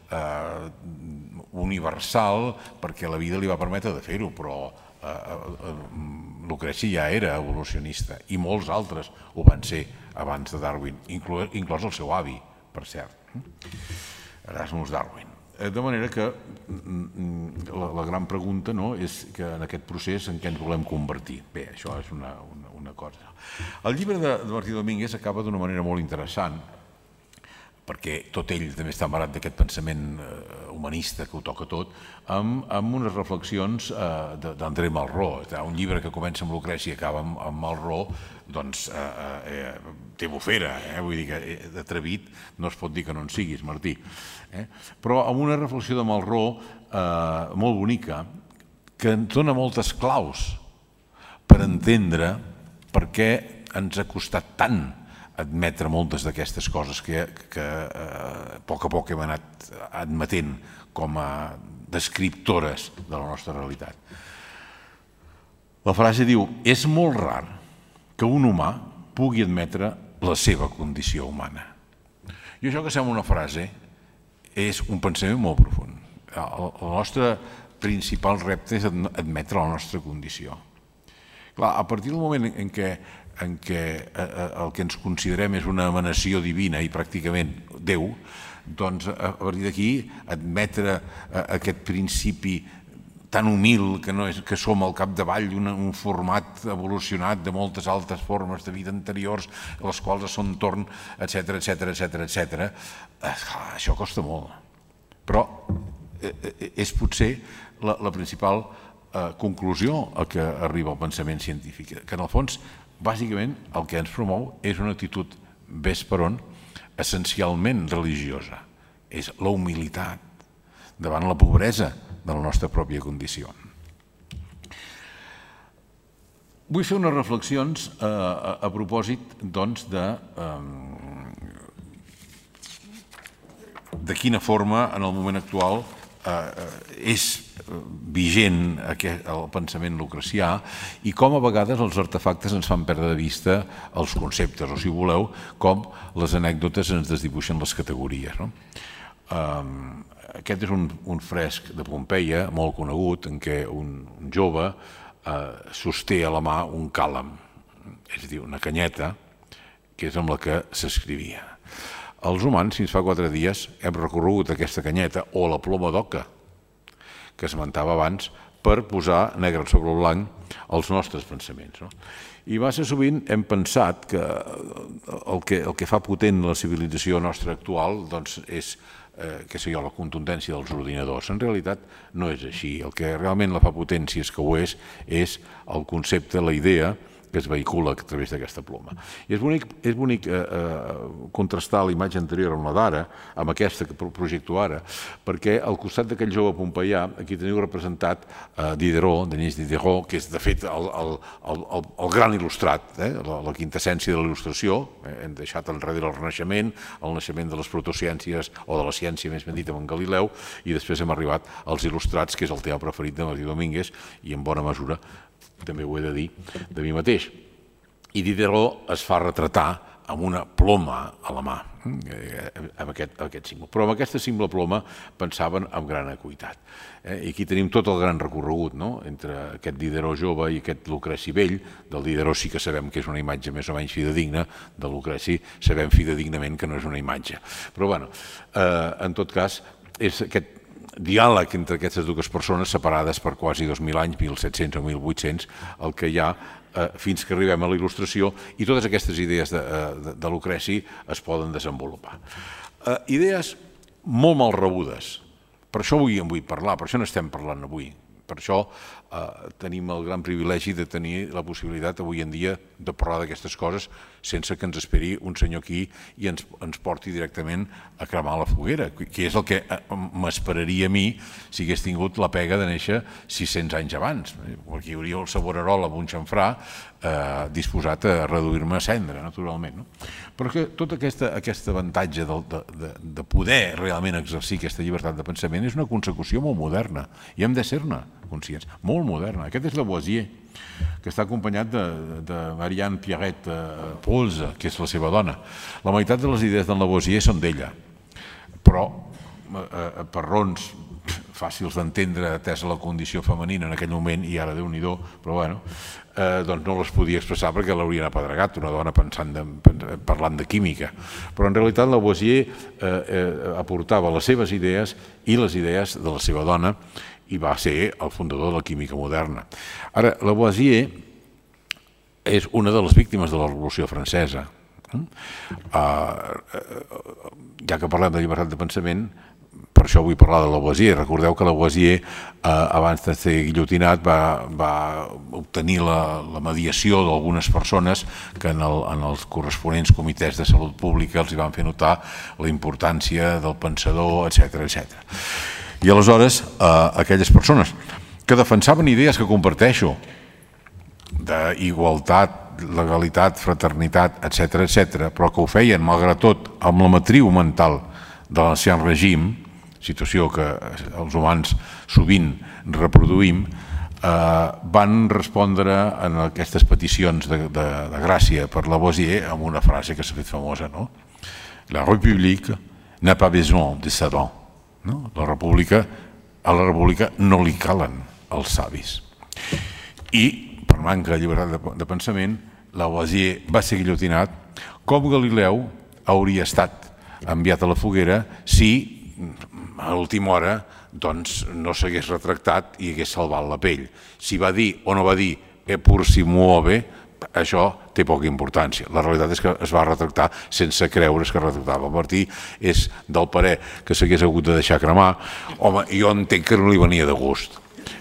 universal perquè la vida li va permetre de fer-ho, però Lucreci ja era evolucionista i molts altres ho van ser abans de Darwin, inclòs el seu avi, per cert, Erasmus Darwin. De manera que la gran pregunta és que en aquest procés en què ens volem convertir. Bé, això és una cosa. El llibre de Martí Domínguez acaba d'una manera molt interessant, perquè tot ell també està amarat d'aquest pensament humanista que ho toca tot, amb unes reflexions d'André Malraux. Un llibre que comença amb Lucreci i acaba amb Malraux, doncs té bufera, vull dir que d'atrevit no es pot dir que no en siguis, Martí. Però amb una reflexió de Malraux molt bonica, que ens dona moltes claus per entendre per què ens ha costat tant admetre moltes d'aquestes coses que a poc hem anat admetent com a descriptores de la nostra realitat. La frase diu: és molt rar que un humà pugui admetre la seva condició humana. I això que sembla una frase és un pensament molt profund. El nostre principal repte és admetre la nostra condició. Clar, a partir del moment en què el que ens considerem és una emanació divina i pràcticament Déu, doncs a partir d'aquí admetre aquest principi tan humil que som al capdavall un format evolucionat de moltes altres formes de vida anteriors, les quals a son torn, etc. Això costa molt. Però és potser la principal conclusió a què arriba el pensament científic, que en el fons bàsicament el que ens promou és una actitud ves per on essencialment religiosa. És la humilitat davant la pobresa de la nostra pròpia condició. Vull fer unes reflexions a propòsit doncs de quina forma en el moment actual és vigent el pensament lucrecià i com a vegades els artefactes ens fan perdre de vista els conceptes, o si voleu, com les anècdotes ens desdibuixen les categories. Aquest és un fresc de Pompeia molt conegut en què un jove sosté a la mà un càlam, és a dir, una canyeta, que és amb la que s'escrivia. Els humans, fins fa 4 dies, hem recorregut aquesta canyeta o la ploma d'oca que esmentava abans per posar negre sobre blanc els nostres pensaments. I massa sovint hem pensat que el que fa potent la civilització nostra actual és la contundència dels ordinadors. En realitat no és així. El que realment la fa potent, si és que ho és el concepte, la idea que es vehicula a través d'aquesta ploma. I és bonic contrastar la imatge anterior amb la d'ara, amb aquesta que projecto ara, perquè al costat d'aquell jove pompeià, aquí teniu representat Diderot, Denis Diderot, que és de fet el gran il·lustrat, la quintessència de la il·lustració. Hem deixat enrere el Renaixement, el naixement de les protociències, o de la ciència més ben dit, amb en Galileu, i després hem arribat als il·lustrats, que és el tema preferit de Martí Domínguez, i en bona mesura també ho he de dir de mi mateix. I Diderot es fa retratar amb una ploma a la mà, amb aquest símbol. Però amb aquesta simple ploma pensaven amb gran acuïtat. I aquí tenim tot el gran recorregut entre aquest Diderot jove i aquest Lucreci vell. Del Diderot sí que sabem que és una imatge més o menys fidedigna, de Lucreci sabem fidedignament que no és una imatge. Però bé, en tot cas, és aquest diàleg entre aquestes dues persones separades per quasi 2.000 anys, 1.700 o 1.800, el que hi ha fins que arribem a la il·lustració, i totes aquestes idees de Lucreci es poden desenvolupar. Idees molt mal rebudes. Per això avui en vull parlar, per això n'estem parlant avui. Per això tenim el gran privilegi de tenir la possibilitat avui en dia de parlar d'aquestes coses sense que ens esperi un senyor aquí i ens porti directament a cremar la foguera, que és el que m'esperaria a mi si hagués tingut la pega de néixer 600 anys abans, perquè hi hauria el Saborerol amb un xamfrà disposat a reduir-me a cendra, naturalment. Però que tot aquest avantatge de poder realment exercir aquesta llibertat de pensament és una consecució molt moderna, i hem de ser-ne. conscients. Molt moderna. Aquest és Lavoisier, que està acompanyat de Marianne Pierrette Polze, que és la seva dona. La meitat de les idees d'en Lavoisier són d'ella, però per raons fàcils d'entendre, atesa la condició femenina en aquell moment, i ara Déu-n'hi-do, però bueno, doncs no les podia expressar perquè l'haurien apedregat, una dona parlant de química. Però en realitat Lavoisier aportava les seves idees i les idees de la seva dona i va ser el fundador de la química moderna. Ara, Lavoisier és una de les víctimes de la Revolució Francesa. Ja que parlem de llibertat de pensament, per això vull parlar de Lavoisier. Recordeu que Lavoisier, abans de ser guillotinat, va obtenir la mediació d'algunes persones que en els corresponents comitès de salut pública els hi van fer notar la importància del pensador, etc. I aleshores, aquelles persones que defensaven idees que comparteixo, d'igualtat, legalitat, fraternitat, etc., però que ho feien, malgrat tot, amb la matriu mental de l'ancien règim, situació que els humans sovint reproduïm, van respondre en aquestes peticions de gràcia per Lavoisier amb una frase que s'ha fet famosa, no? La République n'a pas besoin de savants. A la república no li calen els savis. I, per manca de llibertat de pensament, Lavoisier va ser guillotinat, com Galileu hauria estat enviat a la foguera si a l'última hora no s'hagués retractat i hagués salvat la pell. Si va dir o no va dir «e pur si muove», això té poca importància. La realitat és que es va retractar sense creure's que retractava. A partir és del parer que s'hagués hagut de deixar cremar. Home, jo entenc que no li venia de gust.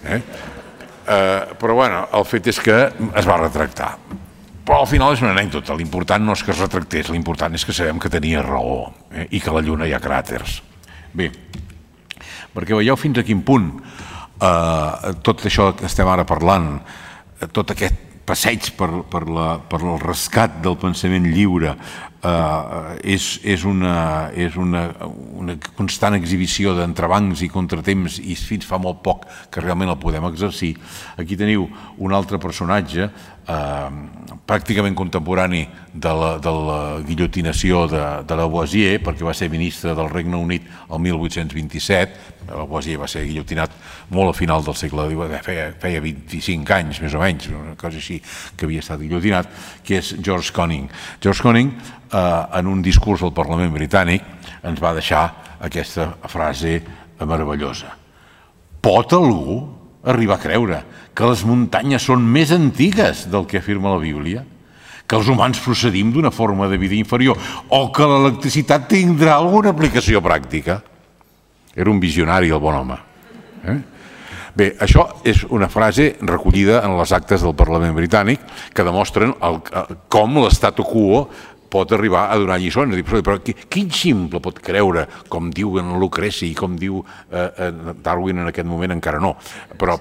Però bueno, el fet és que es va retractar. Però al final és una anècdota. L'important no és que es retractés, l'important és que sabem que tenia raó i que a la Lluna hi ha cràters. Bé, perquè veieu fins a quin punt tot això que estem ara parlant, tot aquest passeig per el rescat del pensament lliure és una constant exhibició d'entrebancs i contratemps i fins fa molt poc que realment el podem exercir. Aquí teniu un altre personatge pràcticament contemporani de la guillotinació de Lavoisier, perquè va ser ministre del Regne Unit el 1827. Lavoisier va ser guillotinat molt a final del segle XIX, feia 25 anys més o menys, una cosa així, que havia estat guillotinat, que és George Canning. George Canning, en un discurs al Parlament britànic, ens va deixar aquesta frase meravellosa. Pot algú arribar a creure que les muntanyes són més antigues del que afirma la Bíblia? Que els humans procedim d'una forma de vida inferior? O que l'electricitat tindrà alguna aplicació pràctica? Era un visionari, el bon home. Bé, això és una frase recollida en les actes del Parlament britànic que demostren com l'statu quo pot arribar a donar lliçons. Però quin ximple pot creure, com diu en Lucreci i com diu Darwin en aquest moment, encara no. Però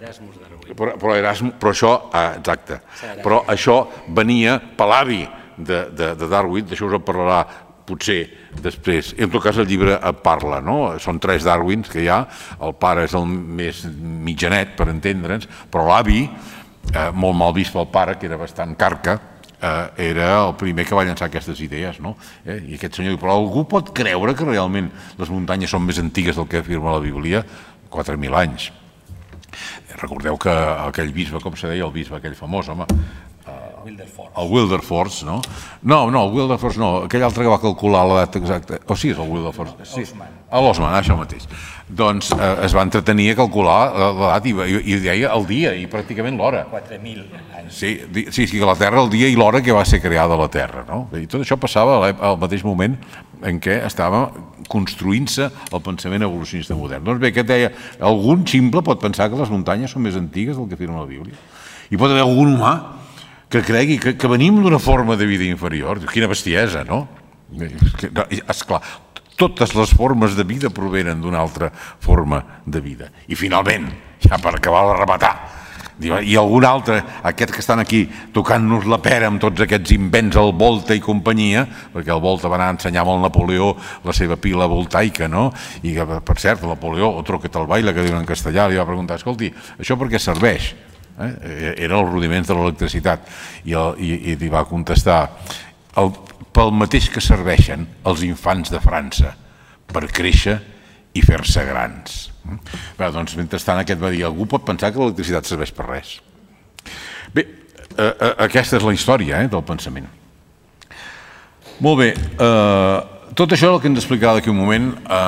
això, exacte, però això venia per l'avi de Darwin, d'això us en parlarà potser després. En tot cas el llibre parla, no? Són 3 Darwins que hi ha, el pare és el més mitjanet, per entendre'ns, però l'avi, molt mal vist pel pare, que era bastant carca, era el primer que va llançar aquestes idees, no? I aquest senyor diu, però algú pot creure que realment les muntanyes són més antigues del que afirma la Bíblia? 4.000 anys. Recordeu que aquell bisbe, com se deia, el bisbe aquell famós, home, el Wilberforce, no? No, el Wilberforce no, aquell altre que va calcular l'edat exacta. O sí, és el Wilberforce. L'Osman, això mateix. Doncs es va entretenir a calcular l'edat i deia el dia i pràcticament l'hora.
4.000 anys.
Sí, que la Terra, el dia i l'hora que va ser creada la Terra, no? I tot això passava al mateix moment en què estava construint-se el pensament evolucionista modern. Doncs bé, què deia? Algun ximple pot pensar que les muntanyes són més antigues del que afirma la Bíblia. Hi pot haver algun humà que cregui que venim d'una forma de vida inferior. Quina bestiesa, no? Esclar, totes les formes de vida provenen d'una altra forma de vida. I finalment, ja per acabar de rematar, I algun altre, aquests que estan aquí tocant-nos la pera amb tots aquests invents al Volta i companyia, perquè el Volta va anar a ensenyar al Napoleó la seva pila voltaica, no? I que, per cert, Napoleó, o troquet el baile, que diuen en castellà, li va preguntar, escolti, això per què serveix? Eren els rudiments de l'electricitat. I li va contestar, pel mateix que serveixen els infants de França, per créixer i fer-se grans. Bé, doncs, mentrestant, aquest va dir, algú pot pensar que l'electricitat serveix per res. Bé, aquesta és la història del pensament. Molt bé, tot això és el que ens explicarà d'aquí un moment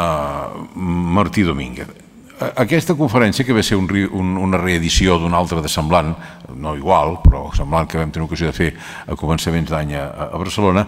Martí Domínguez. Aquesta conferència, que va ser una reedició d'una altra de semblant, no igual, però semblant, que vam tenir ocasió de fer a començaments d'any a Barcelona,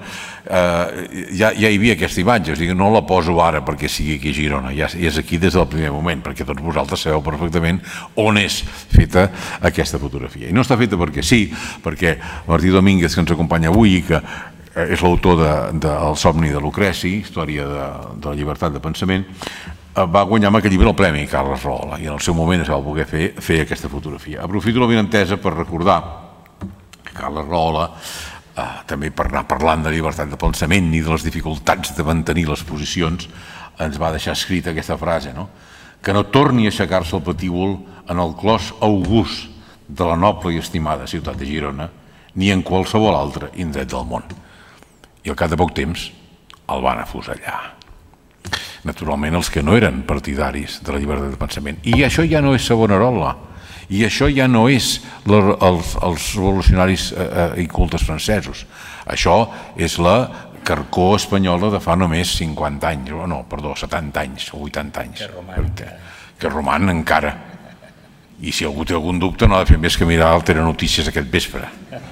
ja hi havia aquesta imatge, o sigui, no la poso ara perquè sigui aquí a Girona, ja és aquí des del primer moment, perquè tots vosaltres sabeu perfectament on és feta aquesta fotografia. I no està feta perquè sí, perquè Martí Domínguez, que ens acompanya avui, que és l'autor del Somni de Lucreci, Història de la llibertat de pensament, va guanyar amb aquell llibre el Premi Carles Rahola i en el seu moment es va poder fer aquesta fotografia. Aprofito la benentesa per recordar que Carles Rahola, també per anar parlant de llibertat de pensament i de les dificultats de mantenir les posicions, ens va deixar escrita aquesta frase, que no torni a aixecar-se el patíbul en el clos august de la noble i estimada ciutat de Girona ni en qualsevol altre indret del món. I al cap de poc temps el van afusellar. Naturalment, els que no eren partidaris de la llibertat de pensament. I això ja no és Savonarola, i això ja no és els revolucionaris i cultes francesos. Això és la carcó espanyola de fa només 50 anys, no, perdó, 70 anys o 80 anys. Que roman encara. I si algú té algun dubte no ha de fer més que mirar el Telenotícies aquest vespre.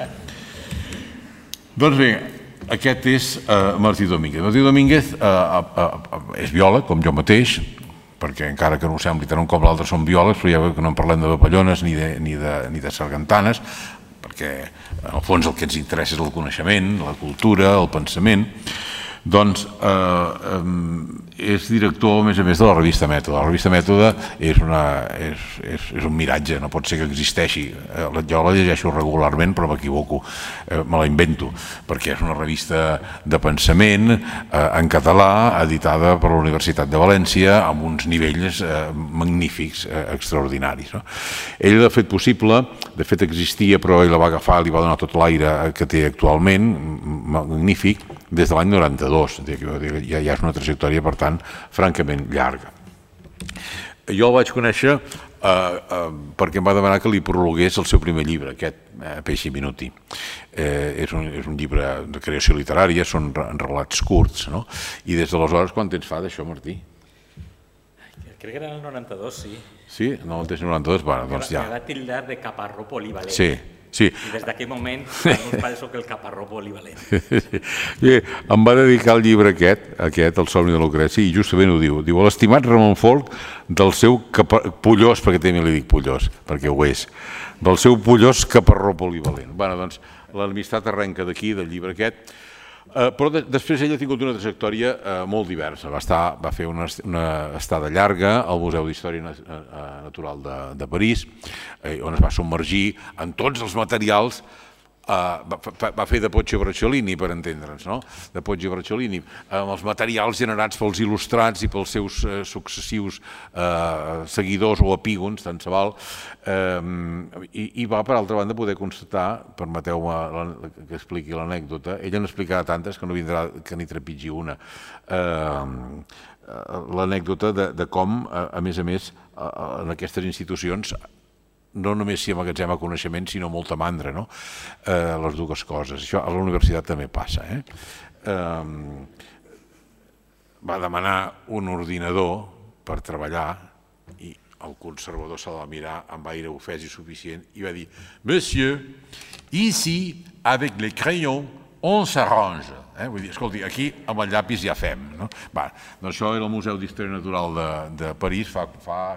Doncs bé, aquest és Martí Domínguez. Martí Domínguez és biòleg, com jo mateix, perquè encara que no ho sembli tant un com l'altre són biòlegs, però ja veu que no en parlem de papallones ni de sargantanes, perquè en el fons el que ens interessa és el coneixement, la cultura, el pensament. Doncs és director, a més de la revista Mètode. La revista Mètode és un miratge, no pot ser que existeixi. Jo la llegeixo regularment, però m'equivoco, me la invento, perquè és una revista de pensament en català, editada per la Universitat de València, amb uns nivells magnífics, extraordinaris. Ell l'ha fet possible, de fet existia, però ell la va agafar, li va donar tot l'aire que té actualment, magnífic, des de l'any 92, ja és una trajectòria, per tant, francament llarga. Jo el vaig conèixer perquè em va demanar que li prologués el seu primer llibre, aquest Peixi Minuti. És un llibre de creació literària, són relats curts, i des d'aleshores, quant temps fa d'això, Martí?
Crec que era el 92, sí.
Sí? No, el temps 92? Bueno, doncs ja.
Me va tildar de caparró polivalent.
Sí. Sí.
I des d'aquell moment no parece que el caparró polivalent.
Em va dedicar el llibre aquest, El somni de Lucreci, i justament ho diu. Diu, l'estimat Ramon Folch, del seu pollós, perquè també li dic pollós, perquè ho és, del seu pollós caparró polivalent. Bé, doncs, l'amistat arrenca d'aquí, del llibre aquest, però després ell ha tingut una trajectòria molt diversa. Va fer una estada llarga al Museu d'Història Natural de París, on es va submergir en tots els materials. Va fer de Poggio Bracciolini, per entendre'ns, de Poggio Bracciolini, amb els materials generats pels il·lustrats i pels seus successius seguidors o epígons, tant se val, i va, per altra banda, poder constatar, permeteu-me que expliqui l'anècdota, ella n'explicarà tantes que no vindrà que n'hi trepitgi una, l'anècdota de com, a més, en aquestes institucions no només s'hi emmagatzema coneixement, sinó molta mandra, les dues coses. Això a la universitat també passa. Va demanar un ordinador per treballar i el conservador se l'ha mirar amb aire ofès i suficient i va dir: Monsieur, ici, avec les crayons, on s'arrange. Vull dir, escolti, aquí amb el llapis ja fem. Doncs això era el Museu d'Història Natural de París fa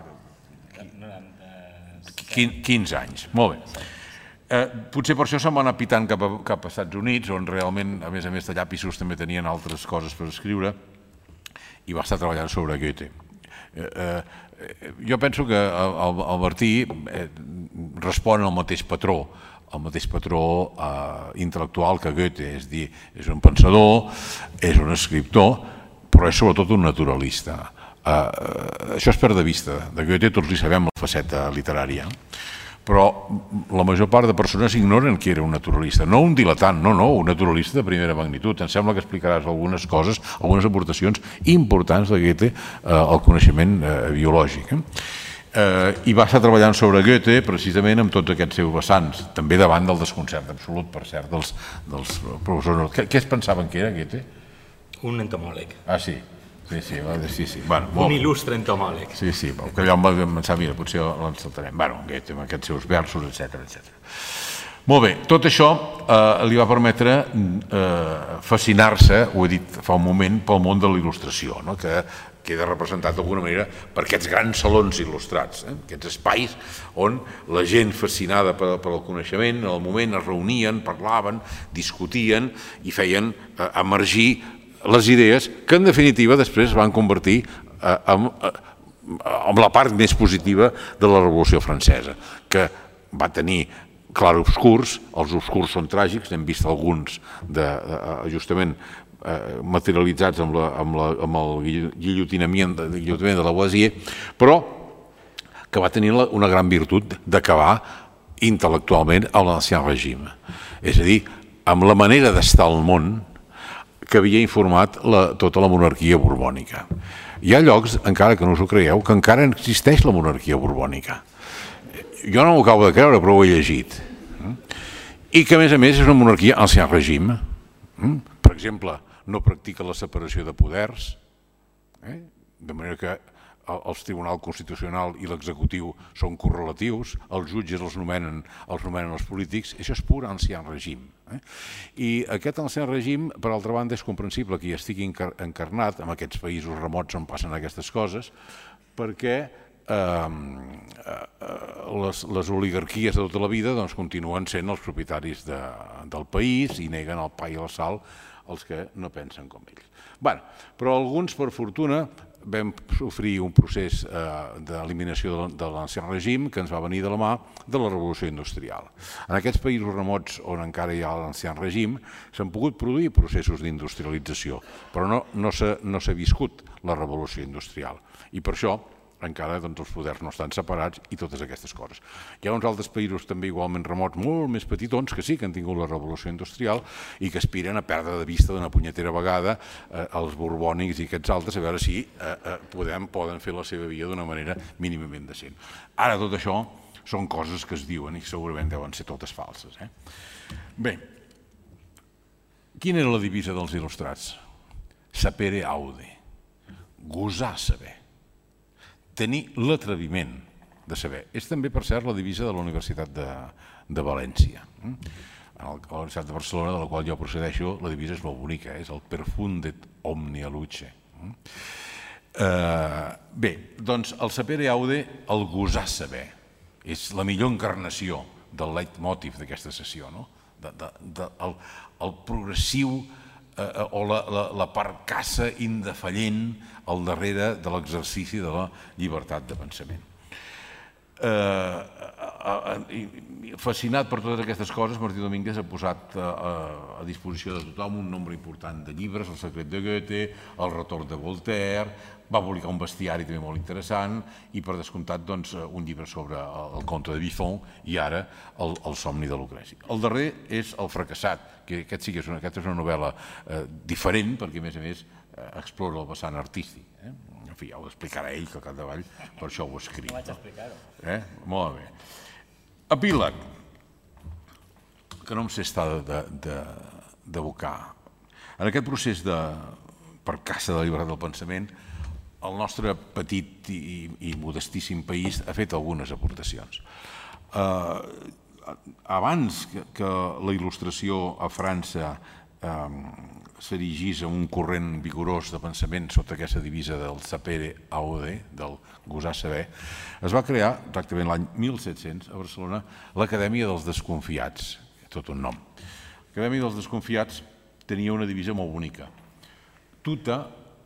15 anys. Molt bé. Potser per això se'n va anar pitant cap a Estats Units, on realment, a més de llapisos, també tenien altres coses per escriure, i va estar treballant sobre Goethe. Jo penso que el Martí respon al mateix patró intel·lectual que Goethe, és a dir, és un pensador, és un escriptor, però és sobretot un naturalista. Això es perd de vista. De Goethe tots li sabem la faceta literària, però la major part de persones ignoren que era un naturalista. No un diletant, no, un naturalista de primera magnitud. Em sembla que explicaràs algunes coses, algunes aportacions importants de Goethe al coneixement biològic. I va estar treballant sobre Goethe precisament amb tots aquests seus vessants, també davant del desconcert absolut, per cert, dels professors. Què es pensaven que era Goethe?
Un entomòleg.
Ah, sí. Sí. Bueno,
un il·lustre entomòleg.
Sí, que jo em vaig pensar, mira, potser l'encertarem. Bueno, Goethe, amb aquests seus versos, etc. Molt bé, tot això li va permetre fascinar-se, ho he dit fa un moment, pel món de la il·lustració, que queda representat d'alguna manera per aquests grans salons il·lustrats, aquests espais on la gent fascinada pel coneixement, en el moment es reunien, parlaven, discutien i feien emergir les idees que en definitiva després es van convertir en la part més positiva de la Revolució Francesa, que va tenir clarobscurs, els obscurs són tràgics, n'hem vist alguns justament materialitzats amb el guillotinament de Lavoisier, però que va tenir una gran virtut d'acabar intel·lectualment a l'Ancien Règim. És a dir, amb la manera d'estar al món que havia informat tota la monarquia borbònica. Hi ha llocs, encara que no us ho creieu, que encara existeix la monarquia borbònica. Jo no m'ho acabo de creure, però ho he llegit. I que, a més, és una monarquia ancien règim. Per exemple, no practica la separació de poders, de manera que el Tribunal Constitucional i l'executiu són correlatius, els jutges els nomenen els polítics, això és pur ancien règim. I aquest ancien règim, per altra banda, és comprensible que hi estigui encarnat en aquests països remots on passen aquestes coses, perquè les oligarquies de tota la vida continuen sent els propietaris del país i neguen el pa i la sal als que no pensen com ells. Però alguns, per fortuna, vam sofrir un procés d'eliminació de l'ancien règim que ens va venir de la mà de la revolució industrial. En aquests països remots on encara hi ha l'ancien règim s'han pogut produir processos d'industrialització, però no s'ha viscut la revolució industrial. I per això encara els poders no estan separats i totes aquestes coses. Hi ha uns altres països també igualment remots, molt més petitons, que sí que han tingut la revolució industrial i que aspiren a perdre de vista d'una punyetera vegada els borbònics i aquests altres, a veure si poden fer la seva via d'una manera mínimament decent. Ara tot això són coses que es diuen i segurament deuen ser totes falses. Bé, quina era la divisa dels il·lustrats? Sapere aude, gosar saber. Tenir l'atreviment de saber. És també, per cert, la divisa de la Universitat de València. A la Universitat de Barcelona, de la qual jo procedeixo, la divisa és molt bonica, és el perfundet omnia luce. Bé, doncs el sapere aude, el gosar saber, és la millor encarnació del leitmotiv d'aquesta sessió, el progressiu o la parcassa indefallent al darrere de l'exercici de la llibertat de pensament. Fascinat per totes aquestes coses, Martí Domínguez ha posat a disposició de tothom un nombre important de llibres, El secret de Goethe, El retorn de Voltaire, va publicar un bestiari també molt interessant i, per descomptat, un llibre sobre el conte de Buffon i ara El somni de Lucreci. El darrer és El fracassat, que aquesta és una novel·la diferent perquè, a més, explora el vessant artístic. En fi, ja ho explicarà ell, que al capdavall per això ho ha escrit.
No vaig explicar-ho.
Molt bé. Epíleg, que no em sé estar d'abocar. En aquest procés de percaça de la llibertat del pensament, el nostre petit i modestíssim país ha fet algunes aportacions. Abans que la il·lustració a França s'erigís en un corrent vigorós de pensament sota aquesta divisa del sapere aude, del gosar saber, es va crear, exactament l'any 1700, a Barcelona, l'Acadèmia dels Desconfiats, tot un nom. L'Acadèmia dels Desconfiats tenia una divisa molt bonica. Tuta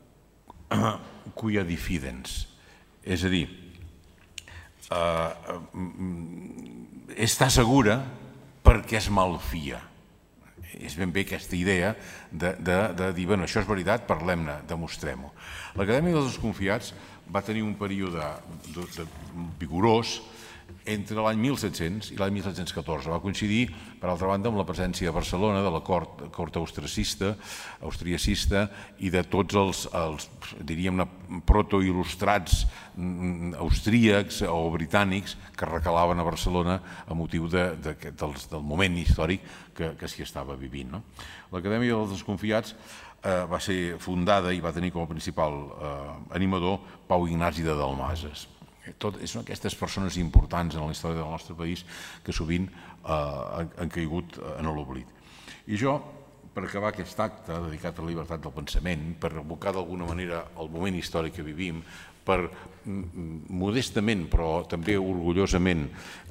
quia diffidens, és a dir, està segura perquè es malfia. És ben bé aquesta idea de dir, bueno, això és veritat, parlem-ne, demostrem-ho. L'Acadèmia dels Desconfiats va tenir un període vigorós entre l'any 1700 i l'any 1714. Va coincidir, per altra banda, amb la presència a Barcelona de la cort austriacista i de tots els diríem, protoil·lustrats austríacs o britànics que recalaven a Barcelona a motiu del moment històric que s'hi estava vivint. L'Acadèmia dels Desconfiats va ser fundada i va tenir com a principal animador Pau Ignasi de Dalmases. Són aquestes persones importants en la història del nostre país que sovint han caigut en l'oblit. I jo, per acabar aquest acte dedicat a la llibertat del pensament, per evocar d'alguna manera el moment històric que vivim, per modestament però també orgullosament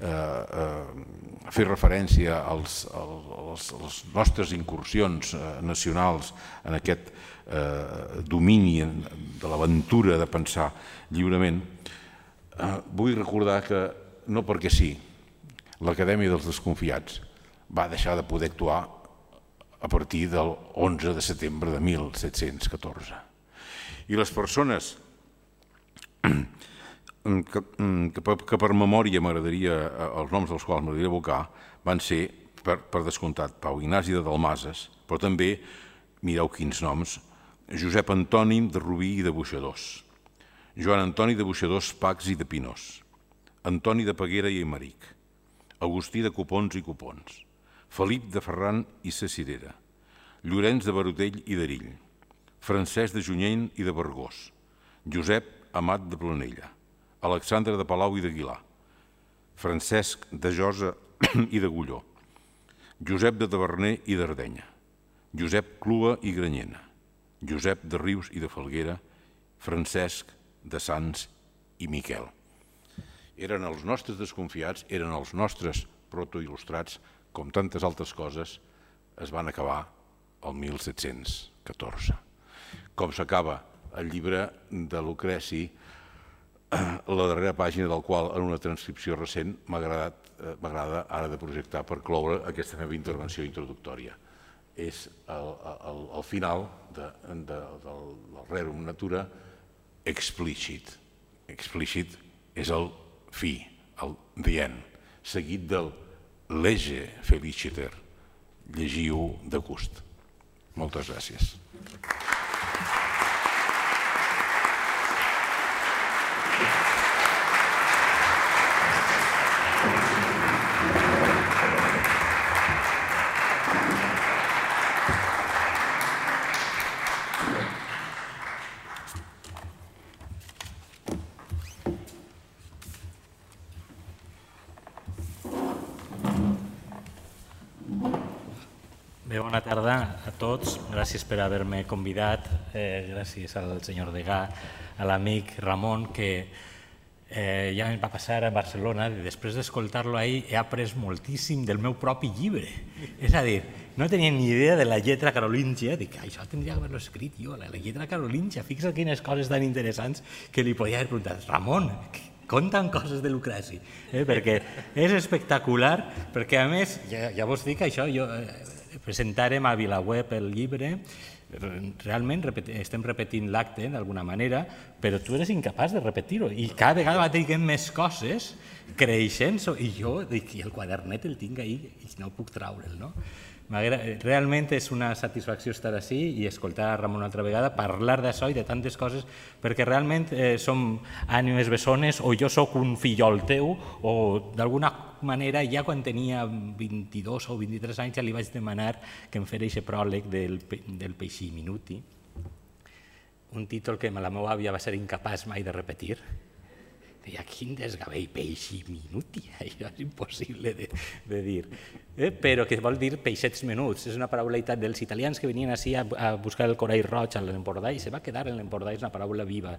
fer referència a les nostres incursions nacionals en aquest domini de l'aventura de pensar lliurement, vull recordar que, no perquè sí, l'Acadèmia dels Desconfiats va deixar de poder actuar a partir del 11 de setembre de 1714. I les persones que per memòria m'agradaria, els noms dels quals m'agradaria evocar, van ser, per descomptat, Pau Ignasi de Dalmases, però també, mireu quins noms, Josep Antoni de Rubí i de Boixadors, Joan Antoni de Boixadors, Pacs i de Pinós, Antoni de Peguera i Aimeric, Agustí de Copons i Copons, Felip de Ferran i sa Cirera, Llorenç de Barotell i d'Erill, Francesc de Junyent i de Vergós, Josep Amat de Planella, Alexandre de Palau i d'Aguilar, Francesc de Josa i d'Agulló, Josep de Taverner i d'Ardenya, Josep Clua i Granyena, Josep de Rius i de Falguera, Francesc de Sants i Miquel. Eren els nostres desconfiats, eren els nostres protoil·lustrats, com tantes altres coses, es van acabar el 1714. Com s'acaba el llibre de Lucreci, la darrera pàgina del qual, en una transcripció recent, m'agrada ara de projectar per cloure aquesta meva intervenció introductòria. És el final del Rerum Natura explícit. Explícit és el fi, el the end, seguit del lege feliciter. Llegiu de gust. Moltes gràcies.
Bona tarda a tots. Gràcies per haver-me convidat. Gràcies al senyor Degà, a l'amic Ramon, que ja em va passar a Barcelona. Després d'escoltar-lo ahir he après moltíssim del meu propi llibre. És a dir, no tenia ni idea de la lletra carolíngia. Dic, això tindria que haver-lo escrit jo, la lletra carolíngia. Fixa't quines coses tan interessants que li podia haver preguntat. Ramon, conten coses de Lucreci. Perquè és espectacular, perquè a més, ja vos dic això, jo presentarem a VilaWeb el llibre, realment estem repetint l'acte d'alguna manera, però tu eres incapaç de repetir-ho i cada vegada va dient més coses creixent i jo dic, i el quadernet el tinc ahí i no puc traure'l, no? Realment és una satisfacció estar ací i escoltar a Ramon una altra vegada, parlar d'això i de tantes coses, perquè realment som ànimes bessones o jo sóc un fillol teu o d'alguna manera ja quan tenia 22 o 23 anys ja li vaig demanar que em fes aquest pròleg del Peixí Minuti, un títol que la meva àvia va ser incapaç mai de repetir. Deia, quin desgavell, Peixí Minuti, això és impossible de dir. Però que vol dir peixets menuts, és una paraulaitat dels italians que venien així a buscar el corall roig a l'Empordà i se va quedar en l'Empordà, és una paraula viva.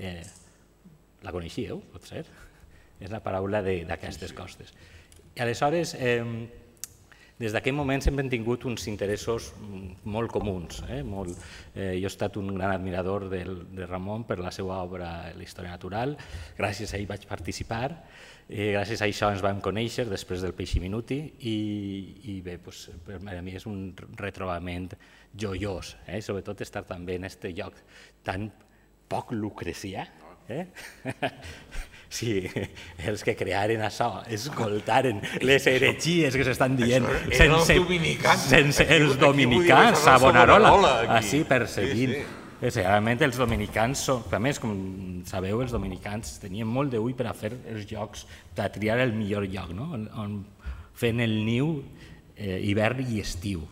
La coneixíeu, pot ser? És una paraula d'aquestes costes. I aleshores, des d'aquell moment sempre hem tingut uns interessos molt comuns. Jo he estat un gran admirador de Ramon per la seva obra La història natural, gràcies a ell vaig participar, I gràcies a això ens vam conèixer després del Peixi Minuti i bé, per a mi és un retrobament joiós, sobretot estar també en aquest lloc tan poc lucrecià. Sí, els que crearen això, escoltaren les heretgies que s'estan dient sense els dominicans, Savonarola, així perseguint. Realment els dominicans, a més, com sabeu, els dominicans tenien molt d'ull per a fer els llocs, per triar el millor lloc, on fent el niu hivern i estiu.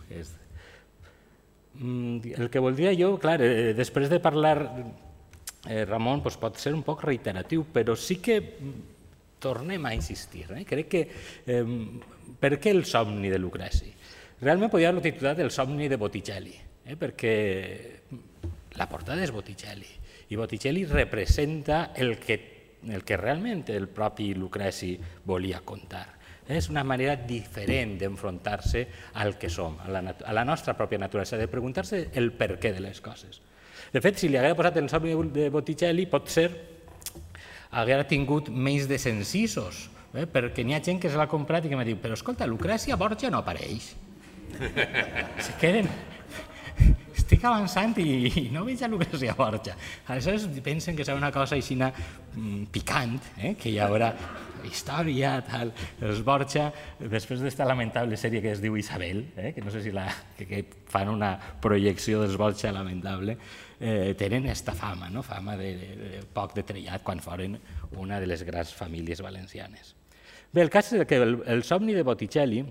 El que voldria jo, clar, després de parlar, Ramon, pot ser un poc reiteratiu, però sí que tornem a insistir. Crec que per què el somni de Lucreci? Realment podria haver-lo titulat El somni de Botticelli, perquè la portada és Botticelli, i Botticelli representa el que realment el propi Lucreci volia contar. És una manera diferent d'enfrontar-se al que som, a la nostra pròpia naturalesa, de preguntar-se el per què de les coses. De fet, si li hagués posat el somni de Botticelli, potser hagués tingut menys desencisos, perquè n'hi ha gent que se l'ha comprat i que m'ha dit però escolta, Lucrècia Borgia no apareix. Se queden... Estic avançant i no veig a Lucrècia Borgia. Aleshores pensen que serà una cosa així picant, que hi haurà història, tal. Els Borgia, després d'esta lamentable sèrie que es diu Isabel, que no sé si que fan una projecció dels Borgia lamentable, tenen aquesta fama, fama de poc de trellat quan foren una de les grans famílies valencianes. Bé, el cas és que el somni de Botticelli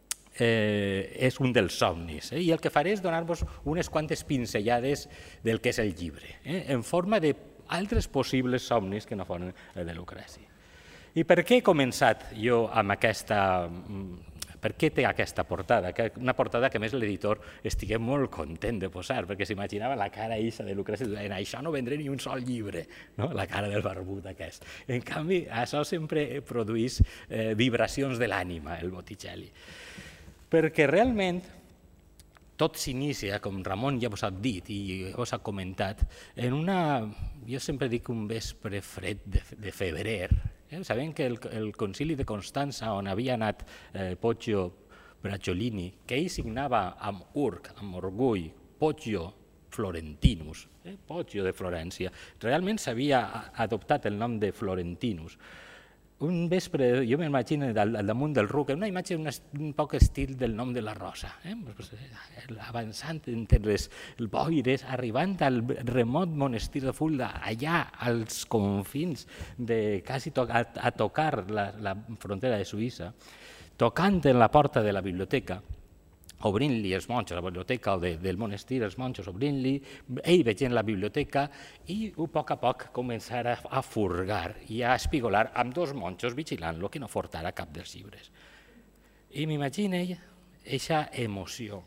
és un dels somnis, i el que faré és donar-vos unes quantes pinzellades del que és el llibre, en forma d'altres possibles somnis que no foren el de Lucreci. I per què he començat jo amb aquesta... Per què té aquesta portada? Una portada que, a més, l'editor estigué molt content de posar, perquè s'imaginava la cara eixa de Lucreci, en això no vendré ni un sol llibre, la cara del barbut aquest. En canvi, això sempre produeix vibracions de l'ànima, el Botticelli. Perquè realment tot s'inicia, com Ramon ja vos ha dit i vos ha comentat, en una, jo sempre dic un vespre fred de febrer. Sabem que el concili de Constança, on havia anat Poggio Bracciolini, que ell signava amb orgull, Poggio Florentinus, Poggio de Florència, realment s'havia adoptat el nom de Florentinus. Un vespre, jo m'imagino al damunt del ruc, una imatge un poc estil del nom de la Rosa, avançant entre les boires, arribant al remot monestir de Fulda, allà als confins, quasi a tocar la frontera de Suïssa, tocant en la porta de la biblioteca, obrint-li els monjos, la biblioteca del monestir, els monjos obrint-li, ell veient la biblioteca i a poc començar a furgar i a espigolar amb dos monjos vigilant-lo que no furtara cap dels llibres. I m'imagino aquesta emoció,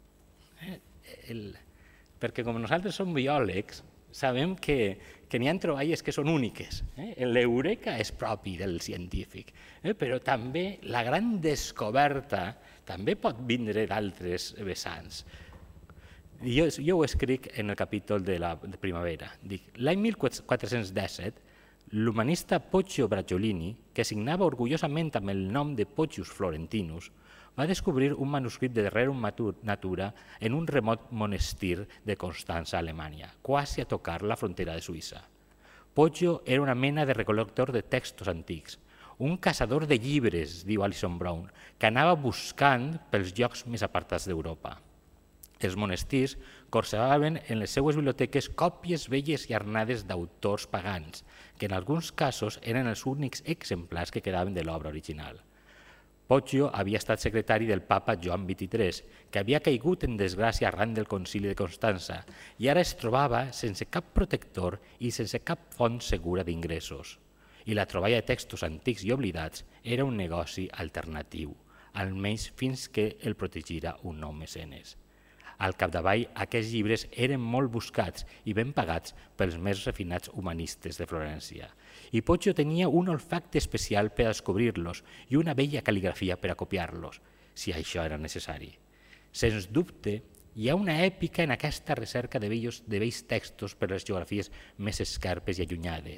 perquè com nosaltres som biòlegs, sabem que n'hi ha troballes que són úniques. L'eureka és propi del científic, però també la gran descoberta també pot vindre d'altres vessants. Jo ho escric en el capítol de la primavera. L'any 1417, l'humanista Poggio Bracciolini, que signava orgullosament amb el nom de Poggius Florentinus, va descobrir un manuscrit de Rerum Natura en un remot monestir de Constança, Alemanya, quasi a tocar la frontera de Suïssa. Poggio era una mena de recol·lector de textos antics, un caçador de llibres, diu Alison Brown, que anava buscant pels llocs més apartats d'Europa. Els monestirs conservaven en les seues biblioteques còpies velles i arnades d'autors pagans, que en alguns casos eren els únics exemplars que quedaven de l'obra original. Poggio havia estat secretari del papa Joan XXIII, que havia caigut en desgràcia arran del concili de Constança i ara es trobava sense cap protector i sense cap font segura d'ingressos. I la troballa de textos antics i oblidats era un negoci alternatiu, almenys fins que el protegira un nou mecenes. Al capdavall, aquests llibres eren molt buscats i ben pagats pels més refinats humanistes de Florència. I Poggio tenia un olfacte especial per a descobrir-los i una bella cal·ligrafia per a copiar-los, si això era necessari. Sens dubte, hi ha una èpica en aquesta recerca de vells textos per les geografies més escarpes i allunyades,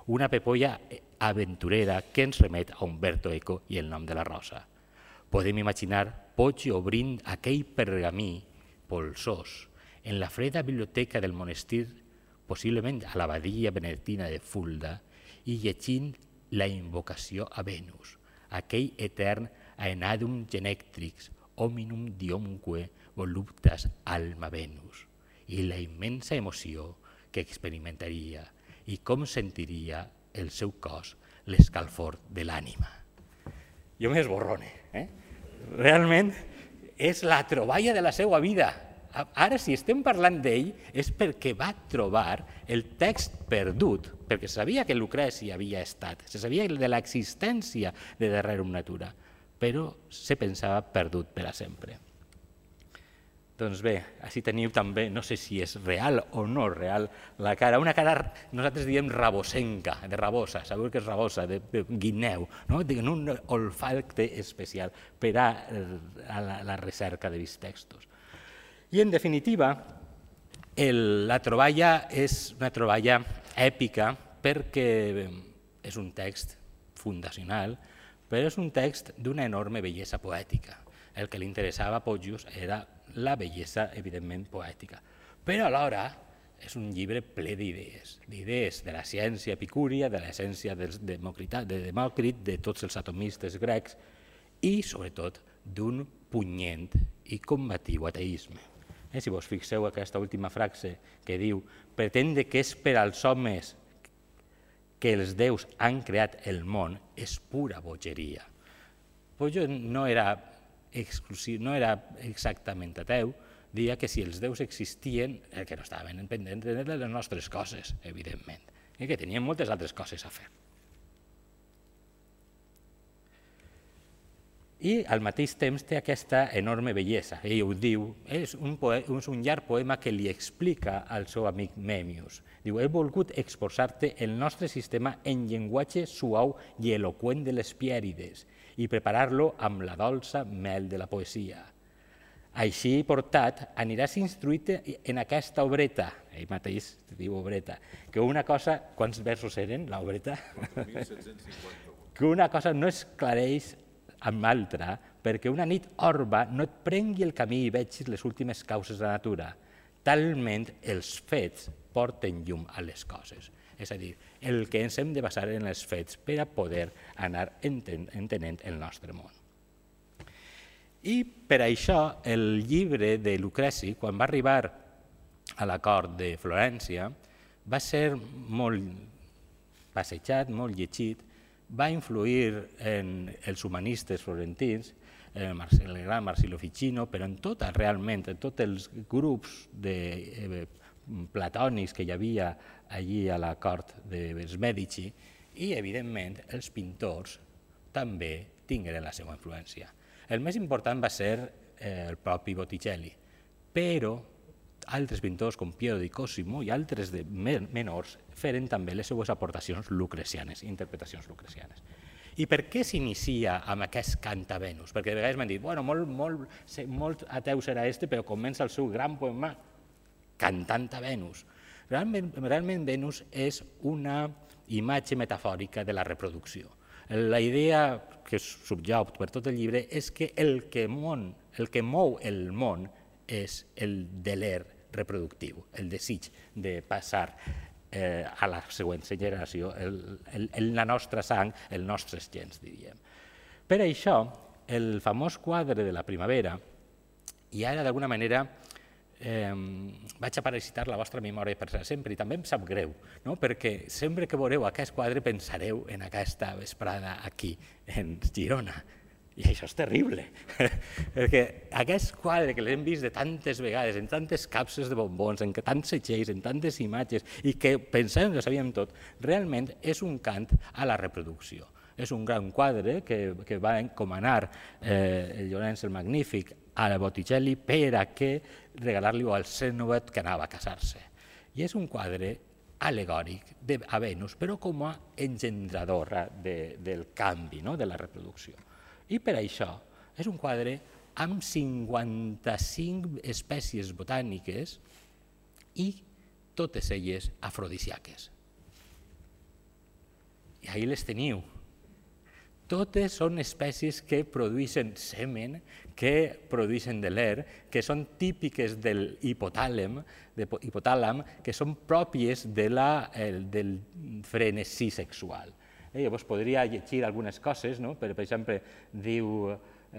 una pepolla aventurera que ens remet a Umberto Eco i el nom de la rosa. Podem imaginar Poggio obrint aquell pergamí polsós en la freda biblioteca del monestir, possiblement a l'abadia benedictina de Fulda, i llegint la invocació a Venus, aquell etern aenadum genectrix, hominum diomque voluptas alma Venus, i la immensa emoció que experimentaria i com sentiria el seu cos l'escalfor de l'ànima. Jo m'esborrone. Realment és la troballa de la seva vida. Ara, si estem parlant d'ell, és perquè va trobar el text perdut, perquè sabia que Lucreci havia estat, se sabia de l'existència de Rerum Natura, però se pensava perdut per a sempre. Doncs bé, així teniu també, no sé si és real o no real, la cara, una cara, nosaltres diem rabosenca, de rabosa, sabeu que és rabosa, de guineu, en un olfacte especial per a la recerca de textos. I, en definitiva, la troballa és una troballa èpica perquè és un text fundacional, però és un text d'una enorme bellesa poètica. El que li interessava a Poggio era la bellesa, evidentment, poètica. Però alhora és un llibre ple d'idees, d'idees de la ciència epicúria, de l'essència de Demòcrit, de tots els atomistes grecs i, sobretot, d'un punyent i combatiu ateisme. Si vos fixeu aquesta última frase que diu «pretendre que és per als homes que els déus han creat el món és pura bogeria». Poggio no era exactament ateu, deia que si els déus existien, que no estaven pendents de les nostres coses, evidentment, i que tenien moltes altres coses a fer. I al mateix temps té aquesta enorme bellesa. Ell ho diu, és un llarg poema que li explica al seu amic Memmius. Diu, he volgut exposar-te el nostre sistema en llenguatge suau i eloqüent de les Pièrides i preparar-lo amb la dolça mel de la poesia. Així portat, aniràs instruït en aquesta obreta, ell mateix diu obreta, que una cosa, quants versos eren, l'obreta? 1750. Que una cosa no esclareix amb l'altra, perquè una nit orba no et prengui el camí i vegis les últimes causes de la natura. Talment els fets porten llum a les coses. És a dir, el que ens hem de basar en els fets per a poder anar entenent el nostre món. I per això el llibre de Lucreci, quan va arribar a la cort de Florència, va ser molt passejat, molt llegit, va influir en els humanistes florentins, el gran Marsilio Ficino, però en tots els grups platònics que hi havia allí a la cort dels Mèdici, i, evidentment, els pintors també tingueren la seva influència. El més important va ser el propi Botticelli, però altres pintors com Piero di Cosimo i altres menors feren també les seues aportacions lucrecianes, interpretacions lucrecianes. I per què s'inicia amb aquest cant a Venus? Perquè de vegades m'han dit, bueno, molt ateu serà però comença el seu gran poema cantant a Venus. Realment Venus és una imatge metafòrica de la reproducció. La idea que subjau per tot el llibre és que el que mou el món és el deler reproductiu, el desig de passar a la següent generació la nostra sang, els nostres gens, diríem. Per això, el famós quadre de la primavera, i ara d'alguna manera vaig a parasitar la vostra memòria per sempre, i també em sap greu, perquè sempre que veureu aquest quadre pensareu en aquesta vesprada aquí, en Girona. I això és terrible, perquè aquest quadre que l'hem vist de tantes vegades, en tantes capses de bombons, en tants setgells, en tantes imatges, i que pensem que sabíem tot, realment és un cant a la reproducció. És un gran quadre que va encomanar Llorenç el Magnífic a Botticelli per a regalar-li al Cénovet que anava a casar-se. I és un quadre alegòric a Venus, però com a engendradora del canvi, de la reproducció. I per això és un quadre amb 55 espècies botàniques i totes elles afrodisíaques. I ahí les teniu. Totes són espècies que produeixen semen, que produeixen de l'er, que són típiques del hipotàlam, que són pròpies del frenesí sexual. Llavors podria llegir algunes coses, per exemple, diu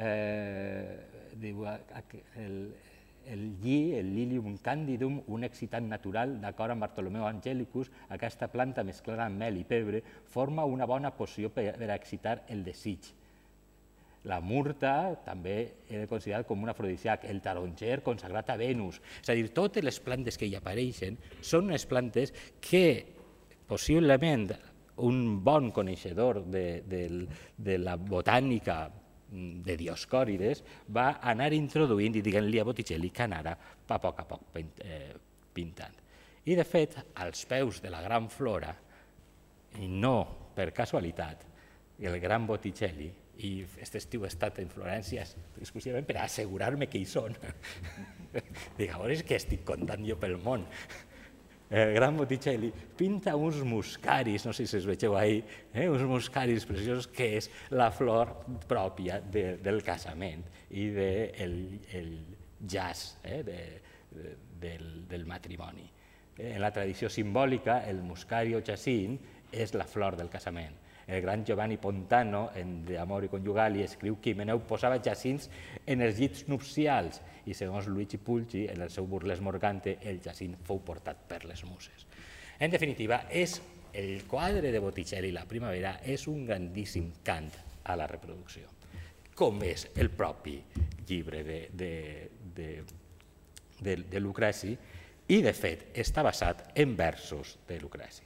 el lli, el lilium candidum, un excitant natural, d'acord amb Bartolomeu Angelicus, aquesta planta mesclada amb mel i pebre forma una bona poció per a excitar el desig. La murta també era considerat com un afrodisíac, el taronger consagrat a Venus. És a dir, totes les plantes que hi apareixen són unes plantes que possiblement un bon coneixedor de la botànica de Dioscòrides va anar introduint i dient-li a Botticelli que anara a poc pintant. I de fet, als peus de la gran flora, i no per casualitat, el gran Botticelli, i aquest estiu he estat en Florència exclusivament per assegurar-me que hi són. Dic, a veure què estic contant jo pel món. El gran Botticelli pinta uns muscaris, no sé si els vegeu ahí, uns muscaris preciosos, que és la flor pròpia del casament i del jazz del matrimoni. En la tradició simbòlica, el muscari o jacint és la flor del casament. El gran Giovanni Pontano, en De Amore Conjugali, escriu que Himeneu posava jacints en els llits nupcials i, segons Luigi Pulci, en el seu Burles Morgante, el jacint fou portat per les muses. En definitiva, el quadre de Botticelli, La primavera, és un grandíssim cant a la reproducció, com és el propi llibre de Lucreci, i, de fet, està basat en versos de Lucreci.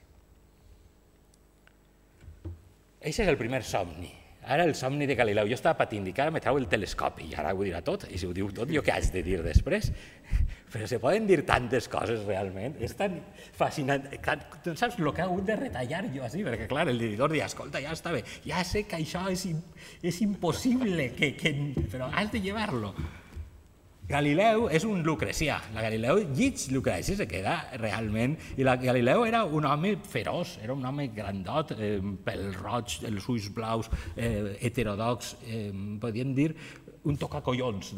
Aquest és el primer somni. Ara el somni de Galileu. Jo estava patint, dic, ara me trau el telescopi i ara ho dirà tot. I si ho diu tot, jo què haig de dir després? Però se poden dir tantes coses realment. És tan fascinant. Tu saps el que he hagut de retallar jo així? Perquè, clar, el editor diu, escolta, ja està bé, ja sé que això és impossible, però has de llevar-lo. Galileu és un lucrecià. La Galileu llits Lucreci se queda realment. I Galileu era un home feroç, era un home grandot, pèl roig, els ulls blaus, heterodox, podríem dir un tocacollons.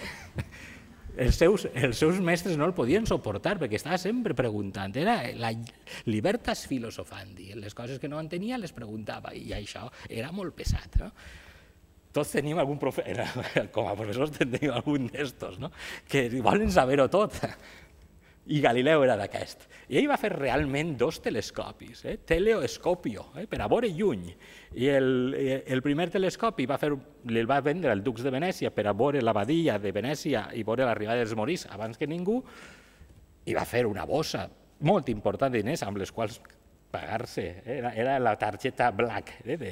Els seus mestres no el podien suportar perquè estava sempre preguntant. Era la libertas filosofandi. Les coses que no entenia les preguntava i això era molt pesat. Tots tenim algun professor, com a professors tenim algun d'estos, que volen saber-ho tot. I Galileu era d'aquest. I ell va fer realment 2 telescopis, teleoscopio, per a veure lluny. I el primer telescopi el va vendre al Dux de Venècia per a veure l'abadia de Venècia i veure l'arribada dels moriscs abans que ningú, i va fer una bossa molt important de diners amb les quals pagar-se, era la targeta black, de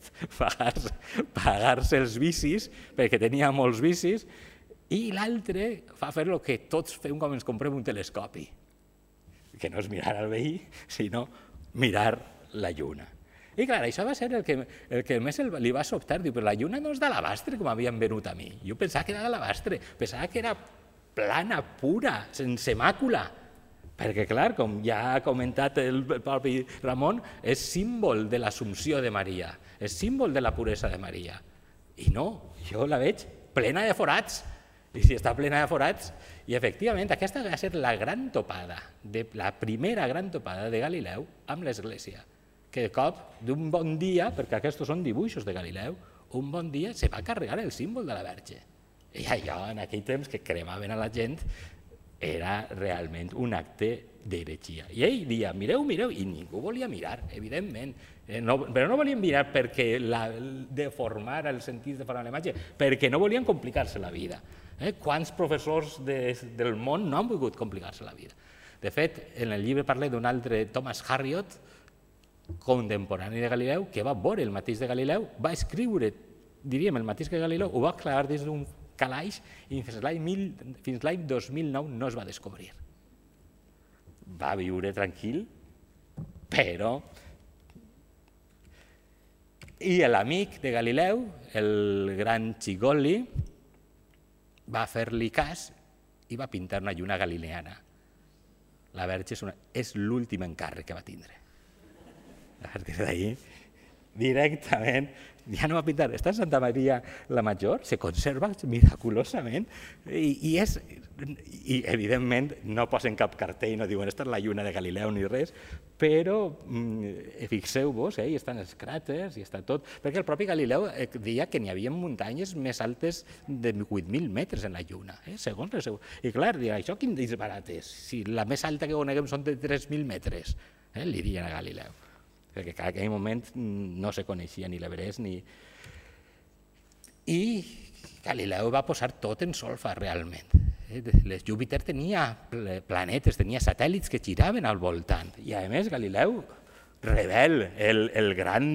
pagar-se els vicis, perquè tenia molts vicis, i l'altre va fer el que tots fem quan ens comprem un telescopi, que no és mirar al veí, sinó mirar la lluna. I clar, això va ser el que més li va sobtar, diu, però la lluna no és d'alabastre com havien venut a mi, jo pensava que era d'alabastre, pensava que era plana, pura, sense màcula, perquè, clar, com ja ha comentat el propi Ramon, és símbol de l'Assumpció de Maria, és símbol de la puresa de Maria. I no, jo la veig plena de forats, i si està plena de forats, i efectivament aquesta va ser la gran topada, la primera gran topada de Galileu amb l'Església, que de cop, d'un bon dia, perquè aquests són dibuixos de Galileu, un bon dia se va carregar el símbol de la Verge. I allò, en aquell temps que cremaven a la gent, era realment un acte d'heretgia. I ell deia, mireu, mireu, i ningú volia mirar, evidentment. Però no volien mirar perquè deformar el sentit de formar la imatge, perquè no volien complicar-se la vida. Quants professors del món no han volgut complicar-se la vida? De fet, en el llibre parlé d'un altre Thomas Harriot, contemporani de Galileu, que va veure el mateix de Galileu, va escriure, diríem, el mateix que Galileu, ho va clavar des d'un calaix i fins l'any 2009 no es va descobrir. Va viure tranquil, però... I l'amic de Galileu, el gran Cigoli, va fer-li cas i va pintar una lluna galileana. La Verge és l'últim encàrrec que va tindre. A partir d'ahí directament, ja no va pintar, està en Santa Maria la Major, se conserva miraculosament i evidentment no posen cap cartell, no diuen esta és la lluna de Galileu ni res, però fixeu-vos, hi estan els cràters i està tot, perquè el propi Galileu deia que n'hi havia muntanyes més altes de 8.000 metres en la lluna, segons les... I clar, això quin disbarat és? Si la més alta que coneguem són de 3.000 metres, li diuen a Galileu. Perquè en aquell moment no se coneixia ni l'Everest ni... I Galileu va posar tot en solfa, realment. Júpiter tenia planetes, tenia satèl·lits que giraven al voltant. I, a més, Galileu rebel, el gran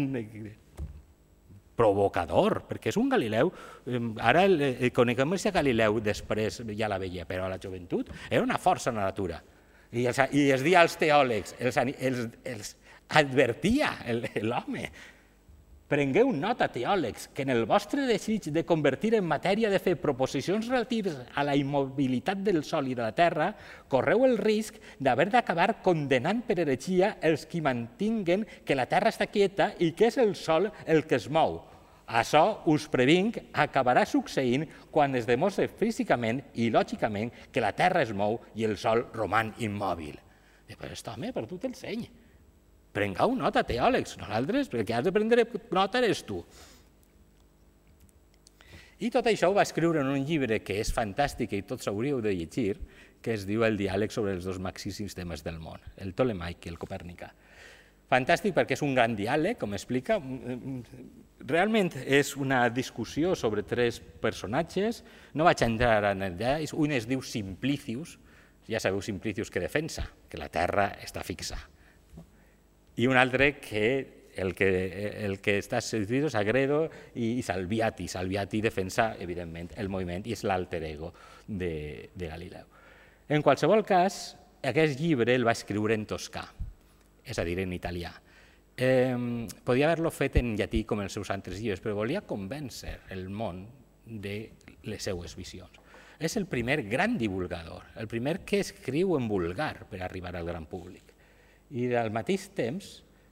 provocador, perquè és un Galileu... Ara coneguem a Galileu, després ja la veia, però a la joventut era una força en la natura. I es dia als teòlegs, els advertia l'home. Prengueu nota, teòlegs, que en el vostre desig de convertir en matèria de fer proposicions relatives a la immobilitat del Sol i de la Terra, correu el risc d'haver d'acabar condenant per heretgia els qui mantinguen que la Terra està quieta i que és el Sol el que es mou. Això, us previnc, acabarà succeint quan es demostra físicament i lògicament que la Terra es mou i el Sol roman immòbil. Però aquest home ha perdut el seny. Prengueu nota, teòlegs, nosaltres, perquè qui has de prendre nota eres tu. I tot això ho va escriure en un llibre que és fantàstic i tots hauríeu de llegir, que es diu El diàleg sobre els dos màxims sistemes del món, el tolemaic i el copèrnica. Fantàstic perquè és un gran diàleg, com explica. Realment és una discussió sobre tres personatges, no vaig entrar en el detall, un es diu Simplicius, ja sabeu Simplicius que defensa, que la Terra està fixa. I un altre que el que està escrit és Agredo i Salviati. Salviati defensa, evidentment, el moviment i és l'alter ego de Galileu. En qualsevol cas, aquest llibre el va escriure en toscà, és a dir, en italià. Podia haver-lo fet en llatí com els seus altres llibres, però volia convèncer el món de les seues visions. És el primer gran divulgador, el primer que escriu en vulgar per arribar al gran públic. I al mateix temps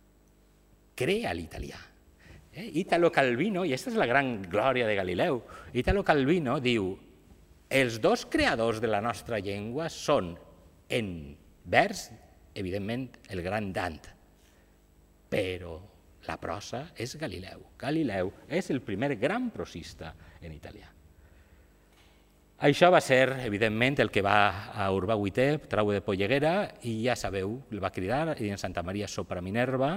crea l'italià. Italo Calvino, i aquesta és la gran glòria de Galileu, Italo Calvino diu els dos creadors de la nostra llengua són en vers, evidentment, el gran Dante, però la prosa és Galileu. Galileu és el primer gran prosista en italià. Això va ser, evidentment, el que va a Urbà VIII, Traue de Polleguera, i ja sabeu, el va cridar, i en Santa Maria sopra Minerva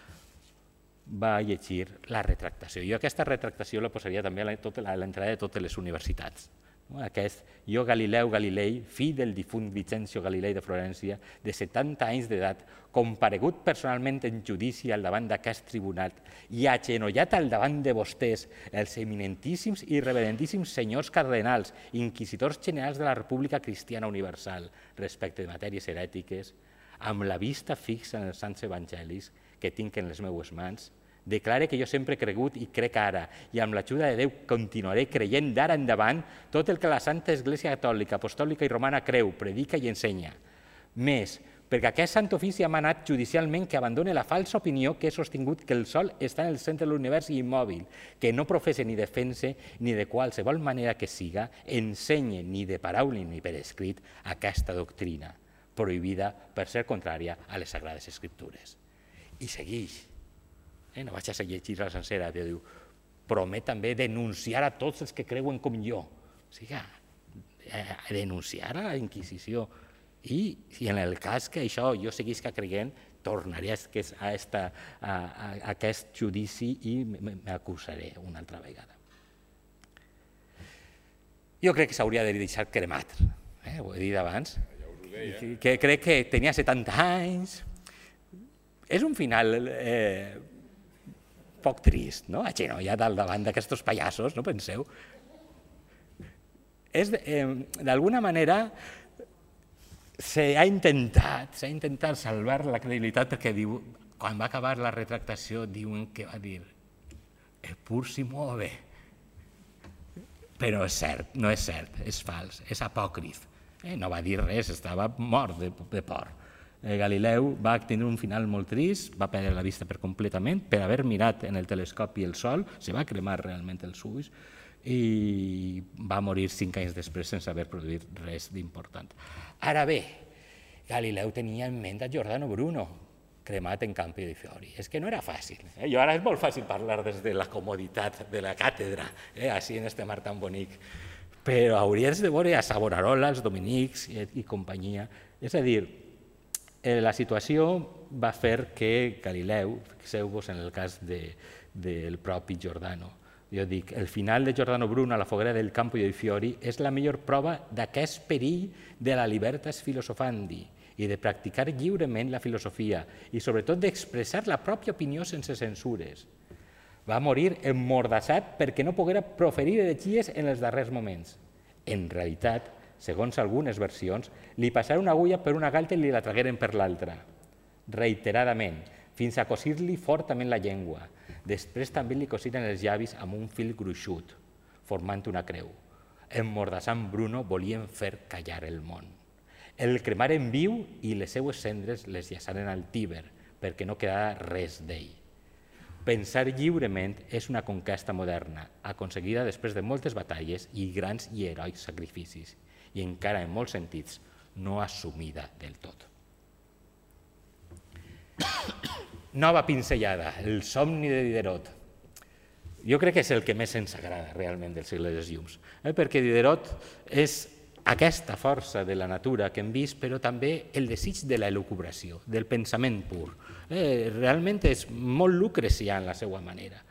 va llegir la retractació. Jo aquesta retractació la posaria també a l'entrada de totes les universitats. Aquest jo, Galileu Galilei, fill del difunt Vicencio Galilei de Florència, de 70 anys d'edat, comparegut personalment en judici al davant d'aquest tribunal i agenollat al davant de vostès, els eminentíssims i reverendíssims senyors cardenals, inquisidors generals de la República Cristiana Universal, respecte de matèries herètiques, amb la vista fixa en els sants evangelis que tinc en les meues mans, declare que jo sempre he cregut i crec ara, i amb l'ajuda de Déu continuaré creient d'ara endavant tot el que la Santa Església Catòlica, Apostòlica i Romana creu, predica i ensenya. Més, perquè aquest Sant Ofici ha manat judicialment que abandone la falsa opinió que he sostingut que el Sol està en el centre de l'univers i immòbil, que no professe ni defense ni de qualsevol manera que siga, ensenye ni de paraula ni per escrit aquesta doctrina, prohibida per ser contrària a les Sagrades Escriptures. I segueix. No vaig a llegir-la sencera, però diu, promet també denunciar a tots els que creuen com jo. O sigui, denunciar a la Inquisició. I en el cas que això jo seguisca creient, tornaré a aquest judici i m'acusaré una altra vegada. Jo crec que s'hauria de deixar cremat, ho he dit abans, que crec que tenia 70 anys. És un final poc trist, no? Agenollat al davant d'aquests pallassos, no penseu? D'alguna manera s'ha intentat salvar la credibilitat perquè diu, quan va acabar la retractació diuen que va dir pur si muove. Però és cert, no és cert, és fals, és apòcrif. No va dir res, estava mort de por. Galileu va tindre un final molt trist, va perdre la vista per completament per haver mirat en el telescopi el Sol, se va cremar realment els ulls i va morir 5 anys després sense haver produït res d'important. Ara bé, Galileu tenia en ment a Giordano Bruno, cremat en Campi dei Fiori. És que no era fàcil. Jo ara és molt fàcil parlar des de la comoditat de la càtedra, així en este mar tan bonic, però hauries de veure a Savonarola, els Dominics i companyia. És a dir, la situació va fer que Galileu, fixeu-vos en el cas del propi Giordano, jo dic, el final de Giordano Bruno a la foguera del Campo dei Fiori és la millor prova d'aquest perill de la libertas filosofandi i de practicar lliurement la filosofia i sobretot d'expressar la pròpia opinió sense censures. Va morir emmordassat perquè no poguera proferir heretgies en els darrers moments. En realitat, segons algunes versions, li passaren una agulla per una galta i li la tragueren per l'altra, reiteradament, fins a cosir-li fortament la llengua. Després també li cosiren els llavis amb un fil gruixut, formant una creu. Emmordassant Bruno volien fer callar el món. El cremaren viu i les seues cendres les llaçaren al Tíber, perquè no quedava res d'ell. Pensar lliurement és una conquesta moderna, aconseguida després de moltes batalles i grans i heroics sacrificis, i encara en molts sentits no assumida del tot. Nova pinzellada, el somni de Diderot. Jo crec que és el que més ens agrada realment del segle dels llums, perquè Diderot és aquesta força de la natura que hem vist, però també el desig de l'elucubració, del pensament pur. Realment és molt lucrecià en la seva manera.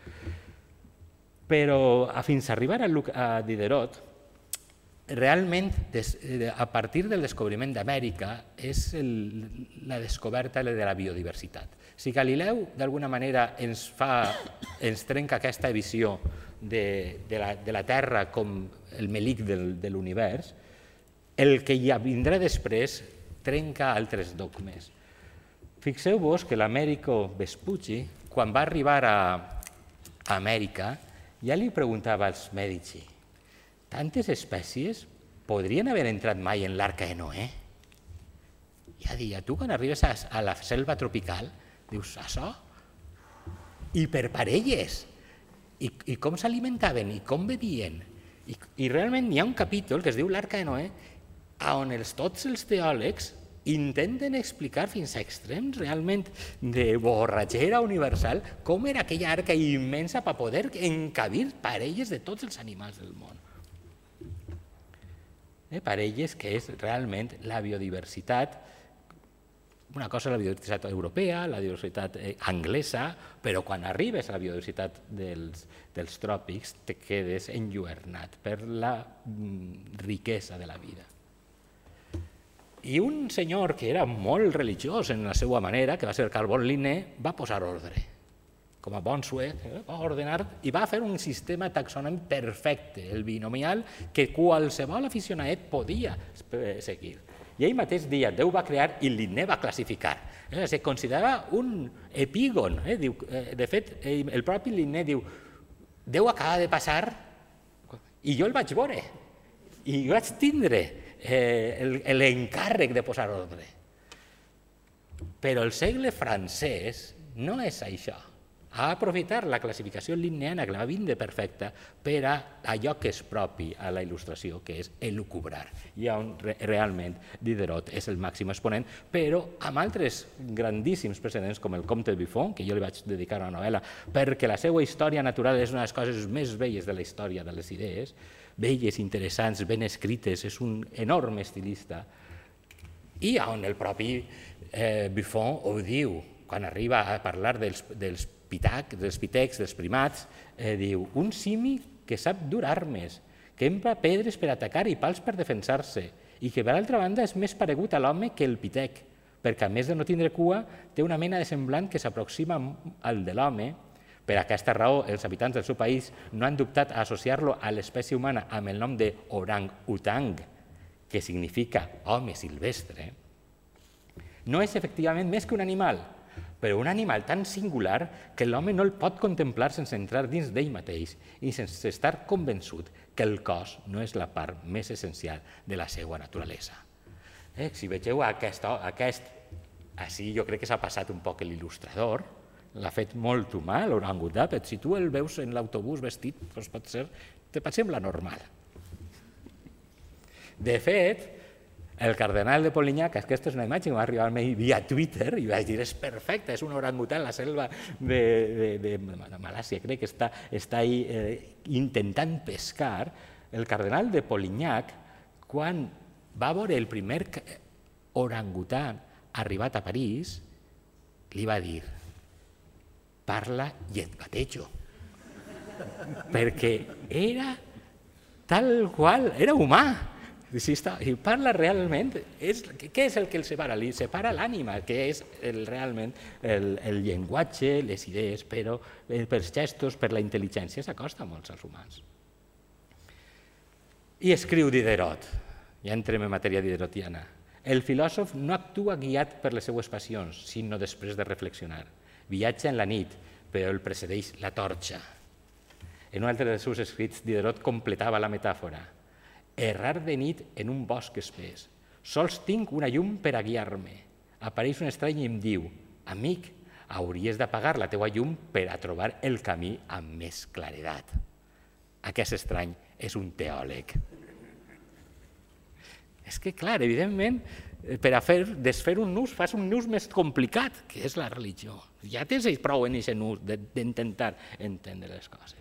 Però fins a arribar a Diderot, realment, a partir del descobriment d'Amèrica, és la descoberta de la biodiversitat. Si Galileu, d'alguna manera, ens trenca aquesta visió de la Terra com el melic de l'univers, el que hi vindrà després trenca altres dogmes. Fixeu-vos que l'Américo Vespucci, quan va arribar a Amèrica, ja li preguntava als Mèdici: tantes espècies podrien haver entrat mai en l'Arca de Noé? Ja deia, tu quan arribes a la selva tropical, dius, això? I per parelles? I com s'alimentaven? I com bevien? I realment hi ha un capítol que es diu l'Arca de Noé, on tots els teòlegs intenten explicar fins a extrems realment de borratxera universal com era aquella arca immensa per poder encabir parelles de tots els animals del món. Parelles que és realment la biodiversitat, una cosa és la biodiversitat europea, la biodiversitat anglesa, però quan arribes a la biodiversitat dels tròpics te quedes enlluernat per la riquesa de la vida. I un senyor que era molt religiós en la seva manera, que va ser Carl von Linné, va posar ordre. Com a bon suec, va ordenar i va fer un sistema taxonòmic perfecte, el binomial, que qualsevol aficionat podia seguir. I ell mateix dia, Déu va crear i Linné va classificar. Se considerava un epígon. De fet, el propi Linné diu, Déu acaba de passar i jo el vaig veure. I vaig tindre l'encàrrec de posar ordre. Però el segle francès no és això. Ha aprofitat la classificació linneana, que la va vindre perfecta, per a allò que és propi a la il·lustració, que és elucubrar. I on realment Diderot és el màxim exponent, però amb altres grandíssims precedents, com el Comte de Buffon, que jo li vaig dedicar una novel·la, perquè la seva història natural és una de les coses més belles de la història de les idees, belles, interessants, ben escrites, és un enorme estilista. I on el propi Buffon ho diu, quan arriba a parlar dels pitecs, dels primats, diu, un simi que sap dur armes, que empra pedres per atacar i pals per defensar-se, i que per altra banda és més paregut a l'home que el pitec, perquè a més de no tindre cua, té una mena de semblant que s'aproxima al de l'home. Per aquesta raó, els habitants del seu país no han dubtat a associar-lo a l'espècie humana amb el nom de orang-utang, que significa home silvestre. No és efectivament més que un animal, però un animal tan singular que l'home no el pot contemplar sense entrar dins d'ell mateix i sense estar convençut que el cos no és la part més essencial de la seva naturalesa. Si vegeu aquest Així jo crec que s'ha passat un poc l'il·lustrador, l'ha fet molt humà, l'orangutà, però si tu el veus en l'autobús vestit, doncs potser te pot semblar normal. De fet, el cardenal de Polignac, aquesta és una imatge que va arribar a mi via Twitter i vaig dir, és perfecte, és un orangutà en la selva de Malàisia, crec que està ahí intentant pescar. El cardenal de Polignac, quan va veure el primer orangutà arribat a París, li va dir, parla i et batejo. Perquè era tal qual, era humà. I parla realment, què és el que el separa? Li separa l'ànima, que és realment el llenguatge, les idees, però pels gestos, per la intel·ligència, s'acosta molt als humans. I escriu Diderot, ja entrem en matèria diderotiana, el filòsof no actua guiat per les seues passions, sinó després de reflexionar. Viatja en la nit, però el precedeix la torxa. En un altre dels seus escrits, Diderot completava la metàfora. Errar de nit en un bosc espès. Sols tinc una llum per a guiar-me. Apareix un estrany i em diu, amic, hauries d'apagar la teua llum per a trobar el camí amb més claredat. Aquest estrany és un teòleg. És que, clar, evidentment, per a desfer un nus fas un nus més complicat, que és la religió. Ja tens prou en aquest nus d'intentar entendre les coses.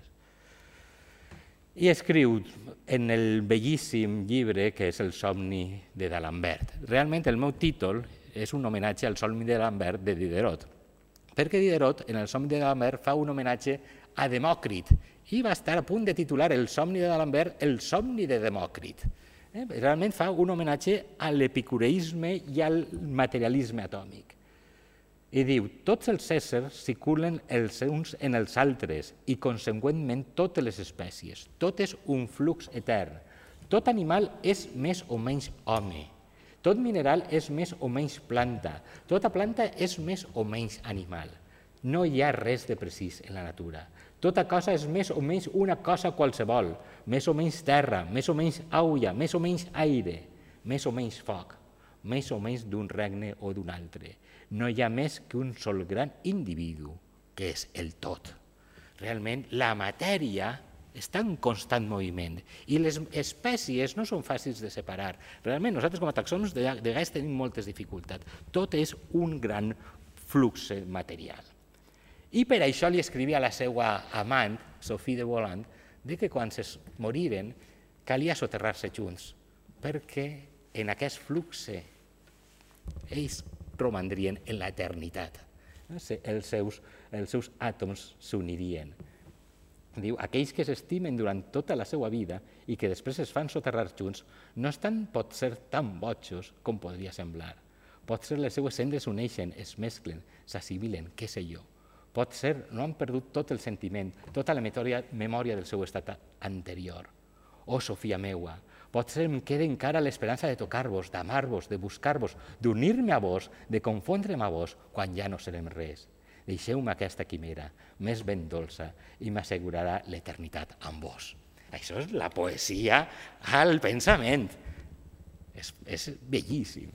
I escriu en el bellíssim llibre que és El somni de d'Alembert. Realment el meu títol és un homenatge al somni de d'Alembert de Diderot, perquè Diderot en el somni de d'Alembert fa un homenatge a Demòcrit i va estar a punt de titular el somni de d'Alembert El somni de Demòcrit. Realment fa un homenatge a l'epicureisme i al materialisme atòmic. I diu, tots els éssers circulen els uns en els altres i, conseqüentment, totes les espècies. Tot és un flux etern. Tot animal és més o menys home. Tot mineral és més o menys planta. Tota planta és més o menys animal. No hi ha res de precís en la natura. Tota cosa és més o menys una cosa qualsevol. Més o menys terra, més o menys aigua, més o menys aire, més o menys foc, més o menys d'un regne o d'un altre. No hi ha més que un sol gran individu, que és el tot. Realment, la matèria està en constant moviment i les espècies no són fàcils de separar. Realment, nosaltres com a taxons de vegades tenim moltes dificultats. Tot és un gran flux material. I per això li escrivia a la seva amant, Sophie de Voland, que quan es moriren calia soterrar-se junts, perquè en aquest flux ells romandrien en l'eternitat. Els seus àtoms s'unirien. Diu, aquells que s'estimen durant tota la seva vida i que després es fan soterrar junts no estan, pot ser, tan bojos com podria semblar. Pot ser les seues cendres s'uneixen, es mesclen, s'assimilen, què sé jo. Pot ser, no han perdut tot el sentiment, tota la memòria del seu estat anterior. Oh, Sofia meua, potser em queda encara l'esperança de tocar-vos, d'amar-vos, de buscar-vos, d'unir-me a vos, de confondre'm a vos, quan ja no serem res. Deixeu-me aquesta quimera, més ben dolça, i m'assegurarà l'eternitat amb vos. Això és la poesia al pensament. És bellíssim.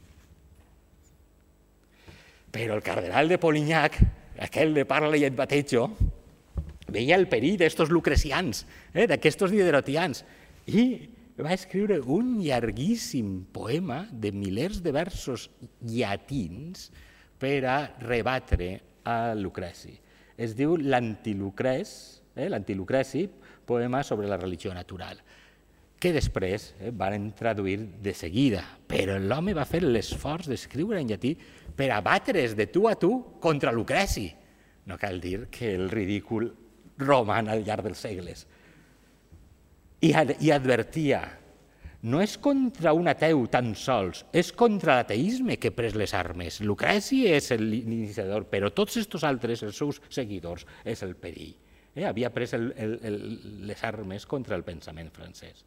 Però el cardenal de Polignac, aquell de parla i et batejo, veia el perill d'estos lucrecians, d'aquestos diderotians, i va escriure un llarguíssim poema de milers de versos llatins per a rebatre a Lucreci. Es diu l'Antilucreci, poema sobre la religió natural, que després van traduir de seguida, però l'home va fer l'esforç d'escriure en llatí per a batre's de tu a tu contra Lucreci. No cal dir que el ridícul roman al llarg dels segles. I advertia, no és contra un ateu tan sols, és contra l'ateisme que he pres les armes. Lucreci és l'iniciador, però tots aquests altres, els seus seguidors, és el perill. Havia pres les armes contra el pensament francès.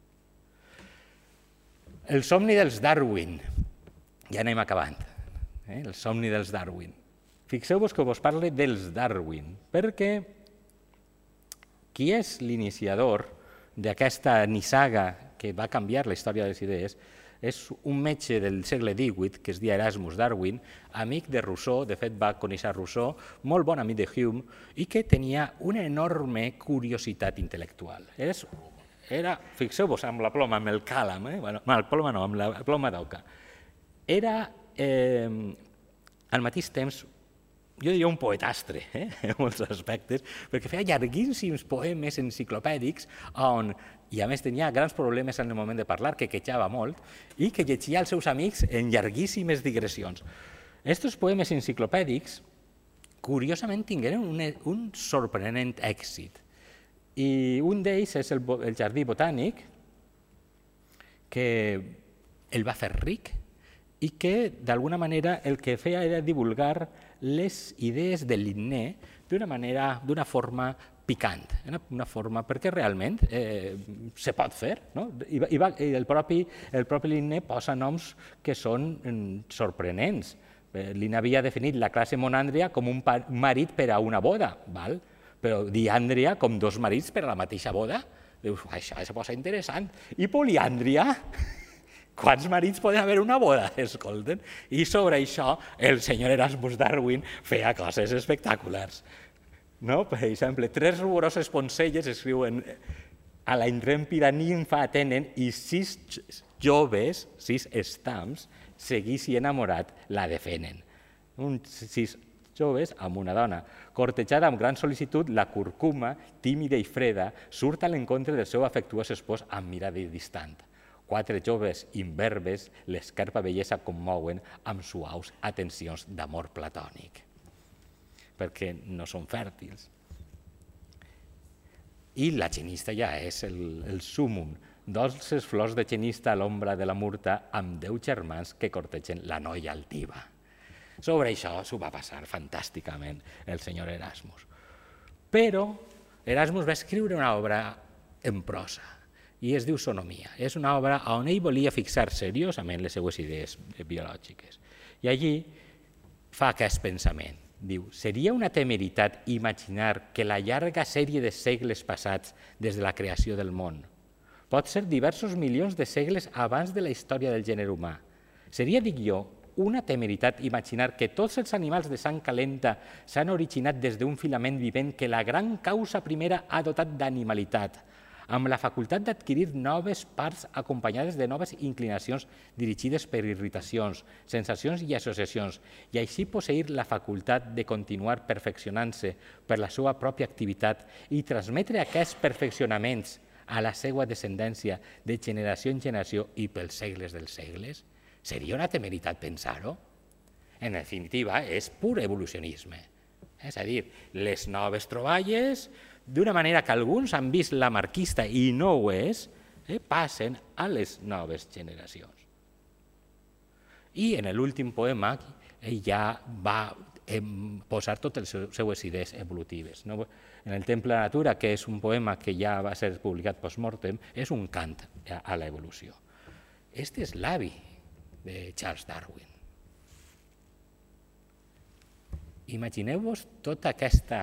El somni dels Darwin, ja anem acabant, el somni dels Darwin. Fixeu-vos que vos parle dels Darwin, perquè qui és l'iniciador d'aquesta nissaga que va canviar la història de les idees és un metge del segle XVIII que es deia Erasmus Darwin, amic de Rousseau, de fet va conèixer Rousseau, molt bon amic de Hume, i que tenia una enorme curiositat intel·lectual. Fixeu-vos amb la ploma, amb el càlam, bueno, el ploma no, amb la ploma d'oca. Era, al mateix temps, jo diria un poetastre, en molts aspectes, perquè feia llarguíssims poemes enciclopèdics on, i a més tenia grans problemes en el moment de parlar, que queixava molt, i que llegia els seus amics en llarguíssimes digressions. Estos poemes enciclopèdics, curiosament, tingueren un sorprenent èxit. I un d'ells és el Jardí Botànic, que el va fer ric i que, d'alguna manera, el que feia era divulgar les idees de Linné d'una forma picant, una forma perquè realment se pot fer. I el propi Linné posa noms que són sorprenents. Linné havia definit la classe monàndria com un marit per a una boda, però diàndria com dos marits per a la mateixa boda. Dius, això se posa interessant. I poliàndria? Quants marits poden haver una boda? Escolten. I sobre això el senyor Erasmus Darwin feia coses espectaculars. Per exemple, 3 rigoroses poncelles escriuen a la intrèmpida nimfa Atenen i 6 joves, 6 estams, seguís i enamorat la defenen. 6 joves amb una dona. Cortejada amb gran sol·licitud, la curcuma, tímida i freda, surt a l'encontre del seu afectuós espòs amb mirada distant. 4 joves imberbes l'escarpa bellesa commouen amb suaus atencions d'amor platònic, perquè no són fèrtils. I la xenista ja és el súmum. Dolces flors de xenista a l'ombra de la murta amb 10 germans que cortegen la noia altiva. Sobre això s'ho va passar fantàsticament el senyor Erasmus. Però Erasmus va escriure una obra en prosa i es diu Sonomia. És una obra on ell volia fixar seriosament les seues idees biològiques. I allí fa aquest pensament. Diu, seria una temeritat imaginar que la llarga sèrie de segles passats des de la creació del món pot ser diversos milions de segles abans de la història del gènere humà. Seria, dic jo, una temeritat imaginar que tots els animals de sang calenta s'han originat des d'un filament vivent que la gran causa primera ha dotat d'animalitat, amb la facultat d'adquirir noves parts acompanyades de noves inclinacions dirigides per irritacions, sensacions i associacions, i així posseir la facultat de continuar perfeccionant-se per la seva pròpia activitat i transmetre aquests perfeccionaments a la seva descendència de generació en generació i pels segles dels segles? Seria una temeritat pensar-ho? En definitiva, és pur evolucionisme. És a dir, les noves troballes, d'una manera que alguns han vist lamarquista i no ho és, passen a les noves generacions. I en l'últim poema ell ja va posar totes les seues idees evolutives. En el Temple de la Natura, que és un poema que ja va ser publicat post-mortem, és un cant a l'evolució. Este és l'avi de Charles Darwin. Imagineu-vos tota aquesta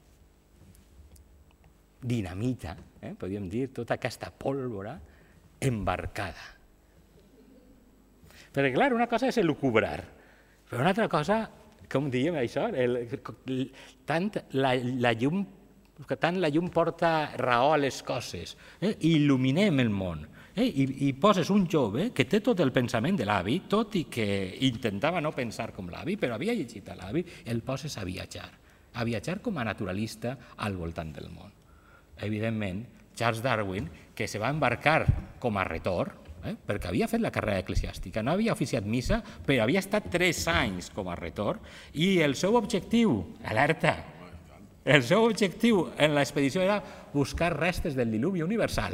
dinamita, podríem dir, tota aquesta pólvora embarcada. Perquè, clar, una cosa és elucubrar, però una altra cosa, com diem això, tant la llum porta raó a les coses, il·luminem el món, i poses un jove que té tot el pensament de l'avi, tot i que intentava no pensar com l'avi, però havia llegit a l'avi, el poses a viatjar com a naturalista al voltant del món. Evidentment, Charles Darwin, que se va embarcar com a retor, perquè havia fet la carrera eclesiàstica, no havia oficiat missa, però havia estat 3 anys com a retor, i el seu objectiu, alerta, el seu objectiu en l'expedició era buscar restes del diluvi universal.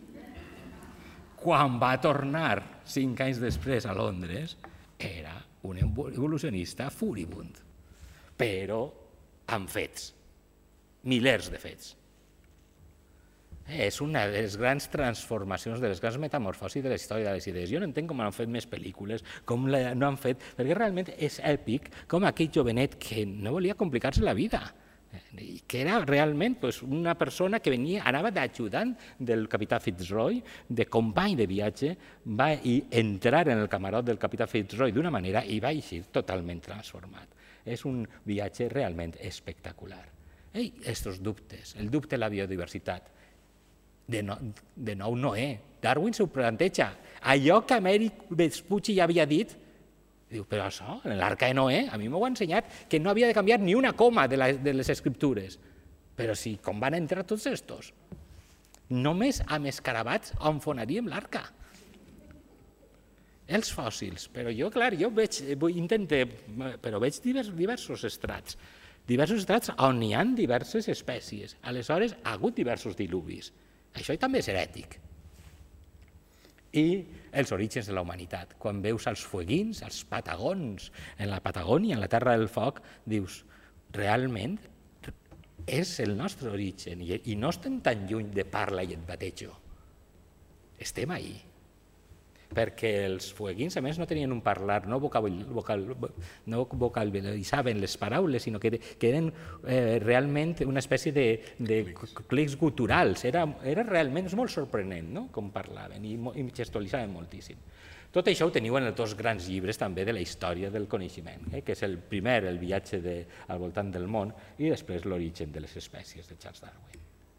Quan va tornar 5 anys després a Londres, era un evolucionista furibund, però amb fets, milers de fets. És una de les grans transformacions, de les grans metamorfosis de la història de les idees. Jo no entenc com no han fet més pel·lícules, com no han fet, perquè realment és èpic com aquell jovenet que no volia complicar-se la vida,
que era realment una persona que anava d'ajudant del capità Fitzroy, de company de viatge, va entrar en el camarot del capità Fitzroy d'una manera i va eixir totalment transformat. És un viatge realment espectacular. I aquests dubtes, el dubte de la biodiversitat, de nou Noé, Darwin s'ho planteja. Allò que Amèric Vespucci ja havia dit, diu, però això, en l'Arca de Noé, a mi m'ho ha ensenyat que no havia de canviar ni una coma de les escriptures. Però si, com van entrar tots estos? Només amb escarabats enfonaríem l'Arca. Els fòssils, però jo, clar, jo veig diversos estrats on hi ha diverses espècies. Aleshores, ha hagut diversos diluvis. Això també és herètic. I els orígens de la humanitat. Quan veus els fueguins, els patagons, en la Patagònia, en la Terra del Foc, dius, realment és el nostre origen i no estem tan lluny de parla i et batejo. Estem ahí. Perquè els fueguins, a més, no tenien un parlar, no vocalitzaven les paraules, sinó que eren realment una espècie de clics guturals. Era realment molt sorprenent com parlaven i gestualitzaven moltíssim. Tot això ho teniu en els dos grans llibres també de la història del coneixement, que és el primer, el viatge al voltant del món, i després l'origen de les espècies de Charles Darwin.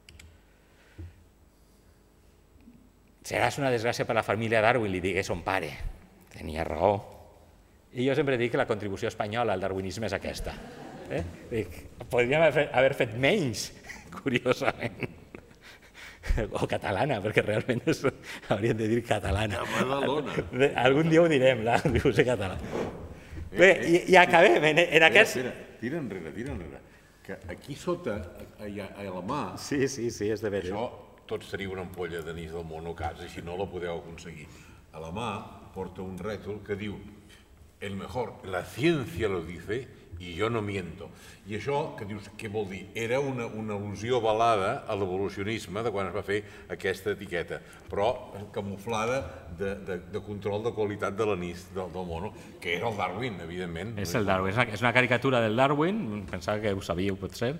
Seràs una desgràcia per a la família Darwin, li digué son pare. Tenia raó. I jo sempre dic que la contribució espanyola al darwinisme és aquesta. Podríem haver fet menys, curiosament. O catalana, perquè realment hauríem de dir catalana. Algun dia ho direm, la contribució catalana. Bé, i acabem en aquest...
Tira enrere. Que aquí sota, a la mà...
Sí, és de veure.
Tots teniu una ampolla d'anís del món a casa, si no la podeu aconseguir. A la mà porta un rètol que diu el mejor, la ciencia lo dice y yo no miento. I això, que dius, què vol dir? Era una al·lusió velada a l'evolucionisme de quan es va fer aquesta etiqueta, però camuflada de control de qualitat de l'anís del mono, que era el Darwin, evidentment.
És el Darwin, és una caricatura del Darwin, pensava que ho sabíeu potser,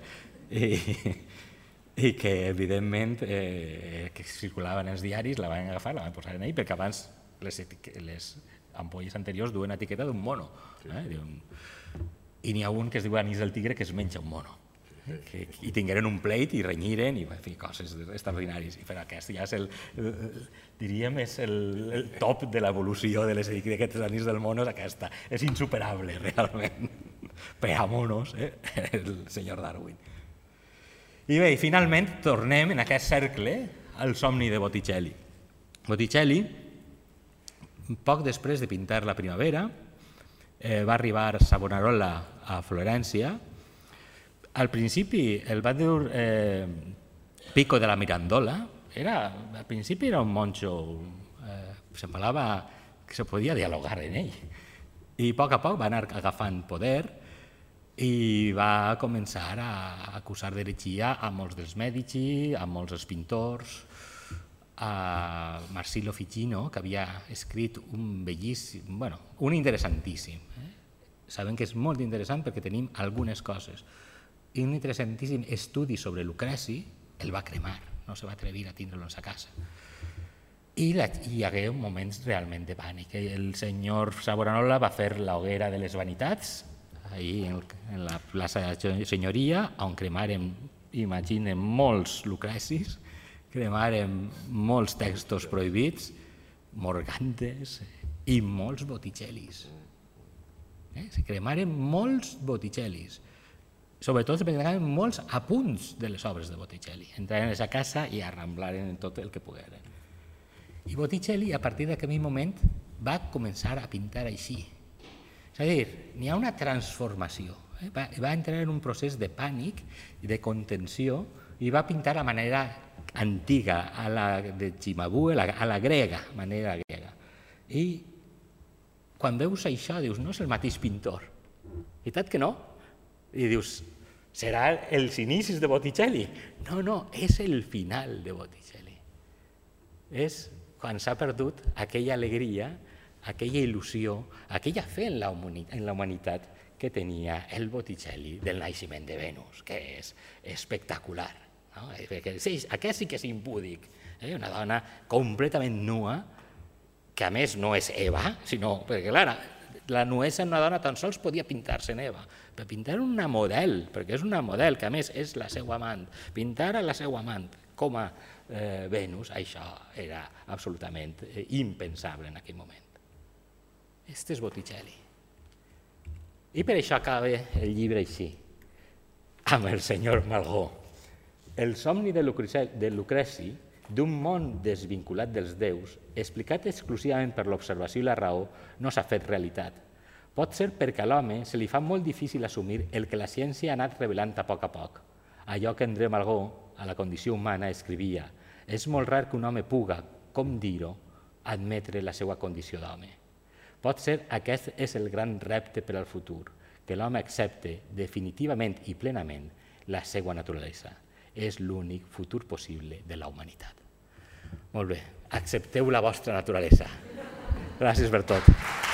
i que, evidentment, que circulava en els diaris, la van agafar, la van posar en ell, perquè abans les ampolles anteriors duen etiqueta d'un mono. I n'hi ha un que es diu anís del tigre que es menja un mono. I tingueren un pleit i renyiren i coses extraordinàries. I aquest ja és diríem, és el top de l'evolució de les etiquetes d'anís del mono, és aquesta. És insuperable, realment. Per a monos, el senyor Darwin. I bé, finalment tornem en aquest cercle al somni de Botticelli. Botticelli, poc després de pintar la primavera, va arribar Savonarola a Florència. Al principi el va dur Pico de la Mirandola. Al principi era un monjo, semblava que se podia dialogar en ell. I a poc va anar agafant poder i va començar a acusar d'heretgia a molts dels Mèdici, a molts dels pintors, a Marsilio Ficino, que havia escrit un bellíssim, un interessantíssim. Sabem que és molt interessant perquè tenim algunes coses. I un interessantíssim estudi sobre Lucreci el va cremar, no se va atrevir a tindre-lo en sa casa. I hi hagué moments realment de pànic. El senyor Savonarola va fer l'hoguera de les vanitats, ahí en la plaça de Senyoria, on cremaren, imaginen, molts Lucrecis, cremaren molts textos prohibits, Morgantes i molts Botticellis. Se cremaren molts Botticellis. Sobretot se cremaren molts apunts de les obres de Botticelli. Entraren a la casa i arramblaren tot el que pogueren. I Botticelli, a partir d'aquell moment, va començar a pintar així. És a dir, n'hi ha una transformació. Va entrar en un procés de pànic i de contenció i va pintar a manera antiga, a la de Cimabue, a la grega, manera grega. I quan veus això dius, no és el mateix pintor. Veritat que no? I dius, serà els inicis de Botticelli? No, és el final de Botticelli. És quan s'ha perdut aquella alegria, aquella il·lusió, aquella fe en la humanitat que tenia el Botticelli del naixement de Venus, que és espectacular. Aquest sí que és impúdic. Una dona completament nua, que a més no és Eva, sinó perquè, clar, la nuesa en una dona tan sols podia pintar-se en Eva, però pintar una model, perquè és una model que a més és la seva amant, pintar a la seva amant com a Venus, això era absolutament impensable en aquell moment. Este és Botticelli. I per això acaba el llibre així, amb el senyor Malraux. El somni de Lucreci, d'un món desvinculat dels déus, explicat exclusivament per l'observació i la raó, no s'ha fet realitat. Pot ser perquè a l'home se li fa molt difícil assumir el que la ciència ha anat revelant a poc. Allò que André Malraux, a la condició humana, escrivia: és molt rar que un home puga, com dir-ho, admetre la seva condició d'home. Pot ser aquest és el gran repte per al futur, que l'home accepte definitivament i plenament la seva naturalesa. És l'únic futur possible de la humanitat. Molt bé, accepteu la vostra naturalesa. Gràcies per tot.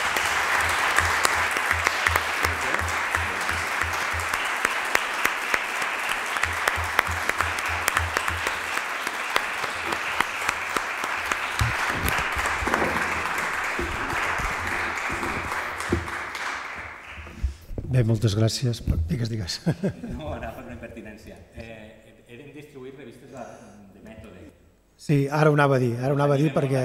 Bé, moltes gràcies. Digues.
No, anava per una impertinència. Eren distribuir revistes de mètode.
Sí, ara ho anava a dir perquè...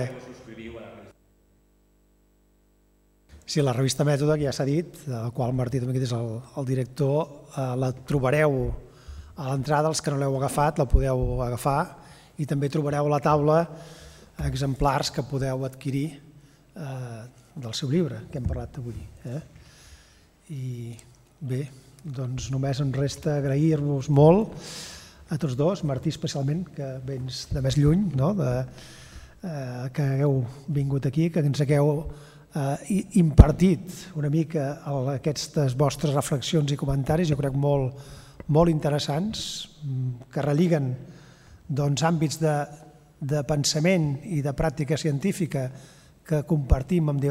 Sí, la revista Mètode, que ja s'ha dit, de la qual Martí Domínguez és el director, la trobareu a l'entrada, els que no l'heu agafat, la podeu agafar, i també trobareu a la taula exemplars que podeu adquirir del seu llibre, que hem parlat avui. I bé, doncs només em resta agrair-vos molt a tots dos, Martí especialment, que vens de més lluny, que hagueu vingut aquí, que ens hagueu impartit una mica aquestes vostres reflexions i comentaris, jo crec molt interessants, que relliguen àmbits de pensament i de pràctica científica que compartim amb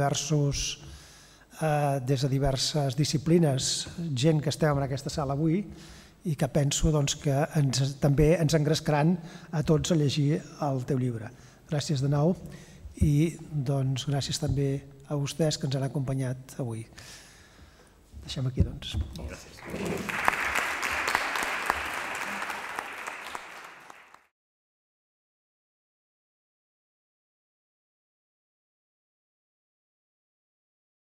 des de diverses disciplines, gent que estem en aquesta sala avui, i que penso que també ens engrescaran a tots a llegir el teu llibre. Gràcies de nou i gràcies també a vostès que ens han acompanyat avui. Deixem aquí, doncs.
Gràcies.